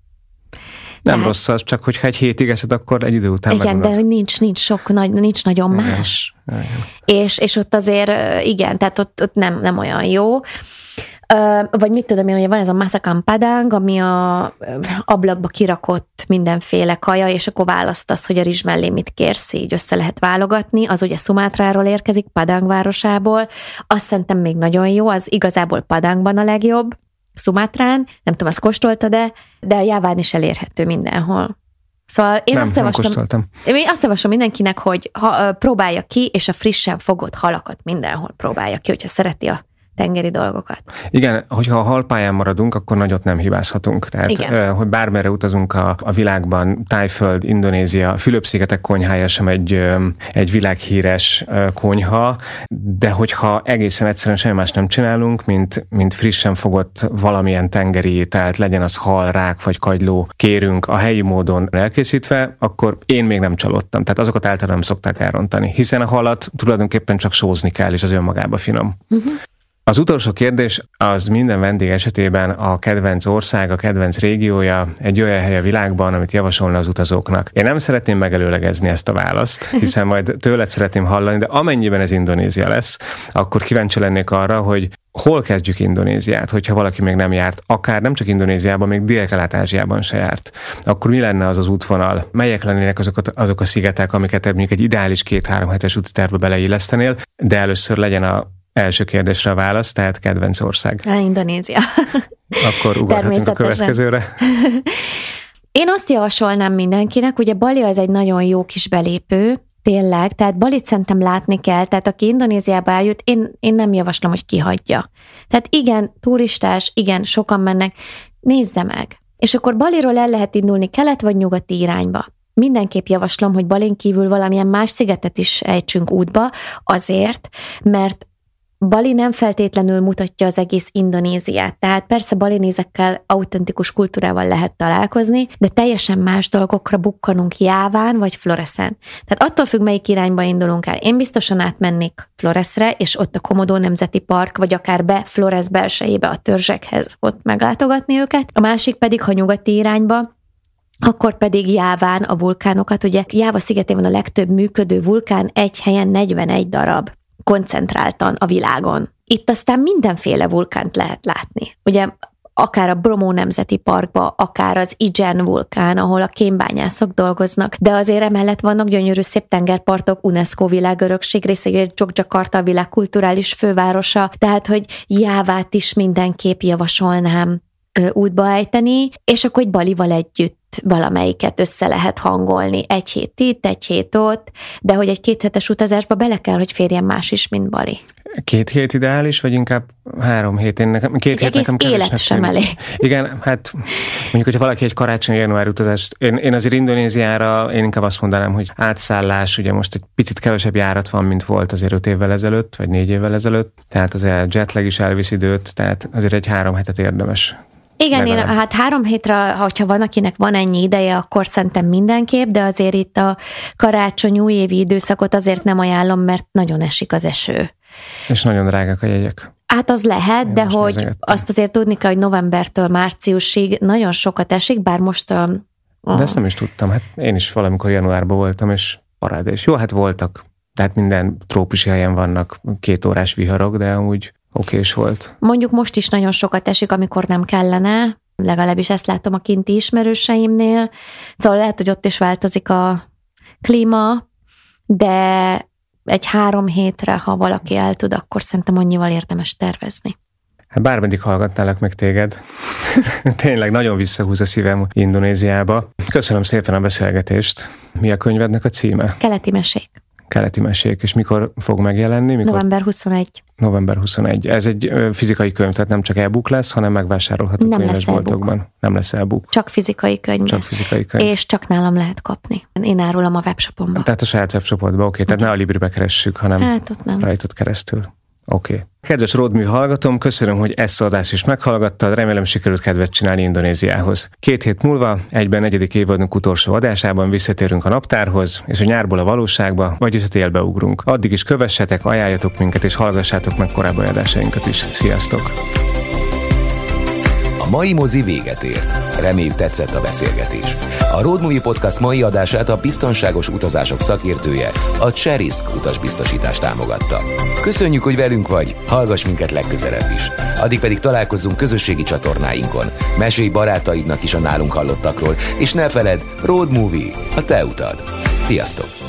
Nem Tehát, rossz az, csak hogyha egy hétig eszed, akkor egy idő után igen, megunod. de nincs, nincs sok, nagy, nincs nagyon igen, más. Igen. És, és ott azért, igen, tehát ott, ott nem, nem olyan jó. Vagy mit tudom én, hogy van ez a masakan padang, ami a ablakba kirakott mindenféle kaja, és akkor választasz, hogy a rizs mellé mit kérsz, így össze lehet válogatni. Az ugye Szumátráról érkezik, Padang városából. Azt szerintem még nagyon jó, az igazából Padangban a legjobb, Szumátrán, nem tudom, azt kóstoltad-e, de a Jáván is elérhető mindenhol. Szóval én nem, azt javaslom, én azt javaslom mindenkinek, hogy ha, próbálja ki, és a frissen fogott halakat mindenhol próbálja ki, hogyha szereti a tengeri dolgokat. Igen, hogyha a halpályán maradunk, akkor nagyot nem hibázhatunk. Tehát, igen. hogy bármerre utazunk a, a világban, Tájföld, Indonézia, Fülöp-szigetek konyhája sem egy, egy világhíres konyha, de hogyha egészen egyszerűen semmi más nem csinálunk, mint, mint frissen fogott valamilyen tengeri ételt, legyen az hal, rák vagy kagyló, kérünk a helyi módon elkészítve, akkor én még nem csalódtam. Tehát azokat általában nem szokták elrontani, hiszen a halat tulajdonképpen csak sózni kell, és az önmagában finom. Uh-huh. Az utolsó kérdés az minden vendég esetében a kedvenc ország, a kedvenc régiója, egy olyan hely a világban, amit javasolna az utazóknak. Én nem szeretném megelőlegezni ezt a választ, hiszen majd tőled szeretném hallani, de amennyiben ez Indonézia lesz, akkor kíváncsi lennék arra, hogy hol kezdjük Indonéziát, hogyha valaki még nem járt, akár nem csak Indonéziában, még Dél-Kelet-Ázsiában se járt. Akkor mi lenne az az útvonal? Melyek lennének azok a, azok a szigetek, amiket mondjuk egy ideális két-három hetes úti tervbe beleillesztenél, de először legyen a első kérdésre a válasz, tehát kedvenc ország. Indonézia. Akkor ugorhatunk a következőre. Én azt javasolnám mindenkinek, ugye Bali az egy nagyon jó kis belépő, tényleg, tehát Balit szerintem látni kell, tehát aki Indonéziába eljut, én, én nem javaslom, hogy kihagyja. Tehát igen, turistás, igen, sokan mennek, nézze meg. És akkor Baliról el lehet indulni kelet vagy nyugati irányba. Mindenképp javaslom, hogy Balin kívül valamilyen más szigetet is ejtsünk útba, azért, mert Bali nem feltétlenül mutatja az egész Indonéziát, tehát persze balinézekkel, autentikus kultúrával lehet találkozni, de teljesen más dolgokra bukkanunk Jáván vagy Floreszen. Tehát attól függ, melyik irányba indulunk el. Én biztosan átmennék Floresre, és ott a Komodo Nemzeti Park, vagy akár be Flores belsejébe a törzsekhez ott meglátogatni őket. A másik pedig, ha nyugati irányba, akkor pedig Jáván a vulkánokat, ugye Jáva szigetén van a legtöbb működő vulkán, egy helyen negyvenegy darab, koncentráltan a világon. Itt aztán mindenféle vulkánt lehet látni. Ugye akár a Bromo Nemzeti Parkba, akár az Ijen vulkán, ahol a kémbányászok dolgoznak, de azért emellett vannak gyönyörű szép tengerpartok, UNESCO világörökség részei, Jogjakarta a világ kulturális fővárosa, tehát hogy Jávát is mindenképp javasolnám útba ejteni, és akkor hogy Balival együtt valamelyiket össze lehet hangolni. Egy hét itt, egy hét ott, de hogy egy kéthetes utazásba bele kell, hogy férjen más is, mint Bali. Két hét ideális, vagy inkább három hét? Én nekem, két egy hét egész nekem élet sem elég. Igen, hát mondjuk, hogyha valaki egy karácsony-január utazást, én, én azért Indonéziára, én inkább azt mondanám, hogy átszállás, ugye most egy picit kevesebb járat van, mint volt azért öt évvel ezelőtt, vagy négy évvel ezelőtt, tehát azért jetlag is elvisz időt, tehát azért egy három hetet érdemes. Igen, én, hát három hétre, hogyha van, akinek van ennyi ideje, akkor szerintem mindenképp, de azért itt a karácsony újévi időszakot azért nem ajánlom, mert nagyon esik az eső. És nagyon drágák a jegyek. Hát az lehet, én de hogy nézegettem. Azt azért tudni kell, hogy novembertől márciusig nagyon sokat esik, bár most a... a... De ezt nem is tudtam, hát én is valamikor januárban voltam, és parádés. Jó, hát voltak, tehát minden trópusi helyen vannak két órás viharok, de amúgy okés volt. Mondjuk most is nagyon sokat esik, amikor nem kellene, legalábbis ezt látom a kinti ismerőseimnél, szóval lehet, hogy ott is változik a klíma, de egy három hétre, ha valaki el tud, akkor szerintem annyival érdemes tervezni. Hát bármeddig hallgatnálak meg téged. Tényleg nagyon visszahúz a szívem Indonéziába. Köszönöm szépen a beszélgetést. Mi a könyvednek a címe? Keleti mesék. Keleti mesék, és mikor fog megjelenni? Mikor? november huszonegyedike. november huszonegyedike. Ez egy fizikai könyv, tehát nem csak e-book lesz, hanem megvásárolható könyvesboltokban. Nem lesz e-book. Csak fizikai könyv Csak lesz. fizikai könyv. És csak nálam lehet kapni. Én árulom a webshopomban. Tehát a saját webshopodban, oké. Okay. Tehát ne a Libribe keressük, hanem hát, ott nem. rajtad keresztül. Oké. Okay. Kedves Roadmű hallgatom, köszönöm, hogy ezt az adást is meghallgattad, remélem sikerült kedvet csinálni Indonéziához. Két hét múlva, egyben negyedik évadunk utolsó adásában visszatérünk a naptárhoz, és a nyárból a valóságba, vagyis a télbe ugrunk. Addig is kövessetek, ajánljatok minket, és hallgassátok meg korábbi adásainkat is. Sziasztok! A mai mozi véget ért. Reméljük tetszett a beszélgetés. A Road Movie Podcast mai adását a biztonságos utazások szakértője, a Cserisk utasbiztosítás támogatta. Köszönjük, hogy velünk vagy, hallgass minket legközelebb is. Addig pedig találkozzunk közösségi csatornáinkon. Mesélj barátaidnak is a nálunk hallottakról, és ne feledd, Road Movie, a te utad. Sziasztok!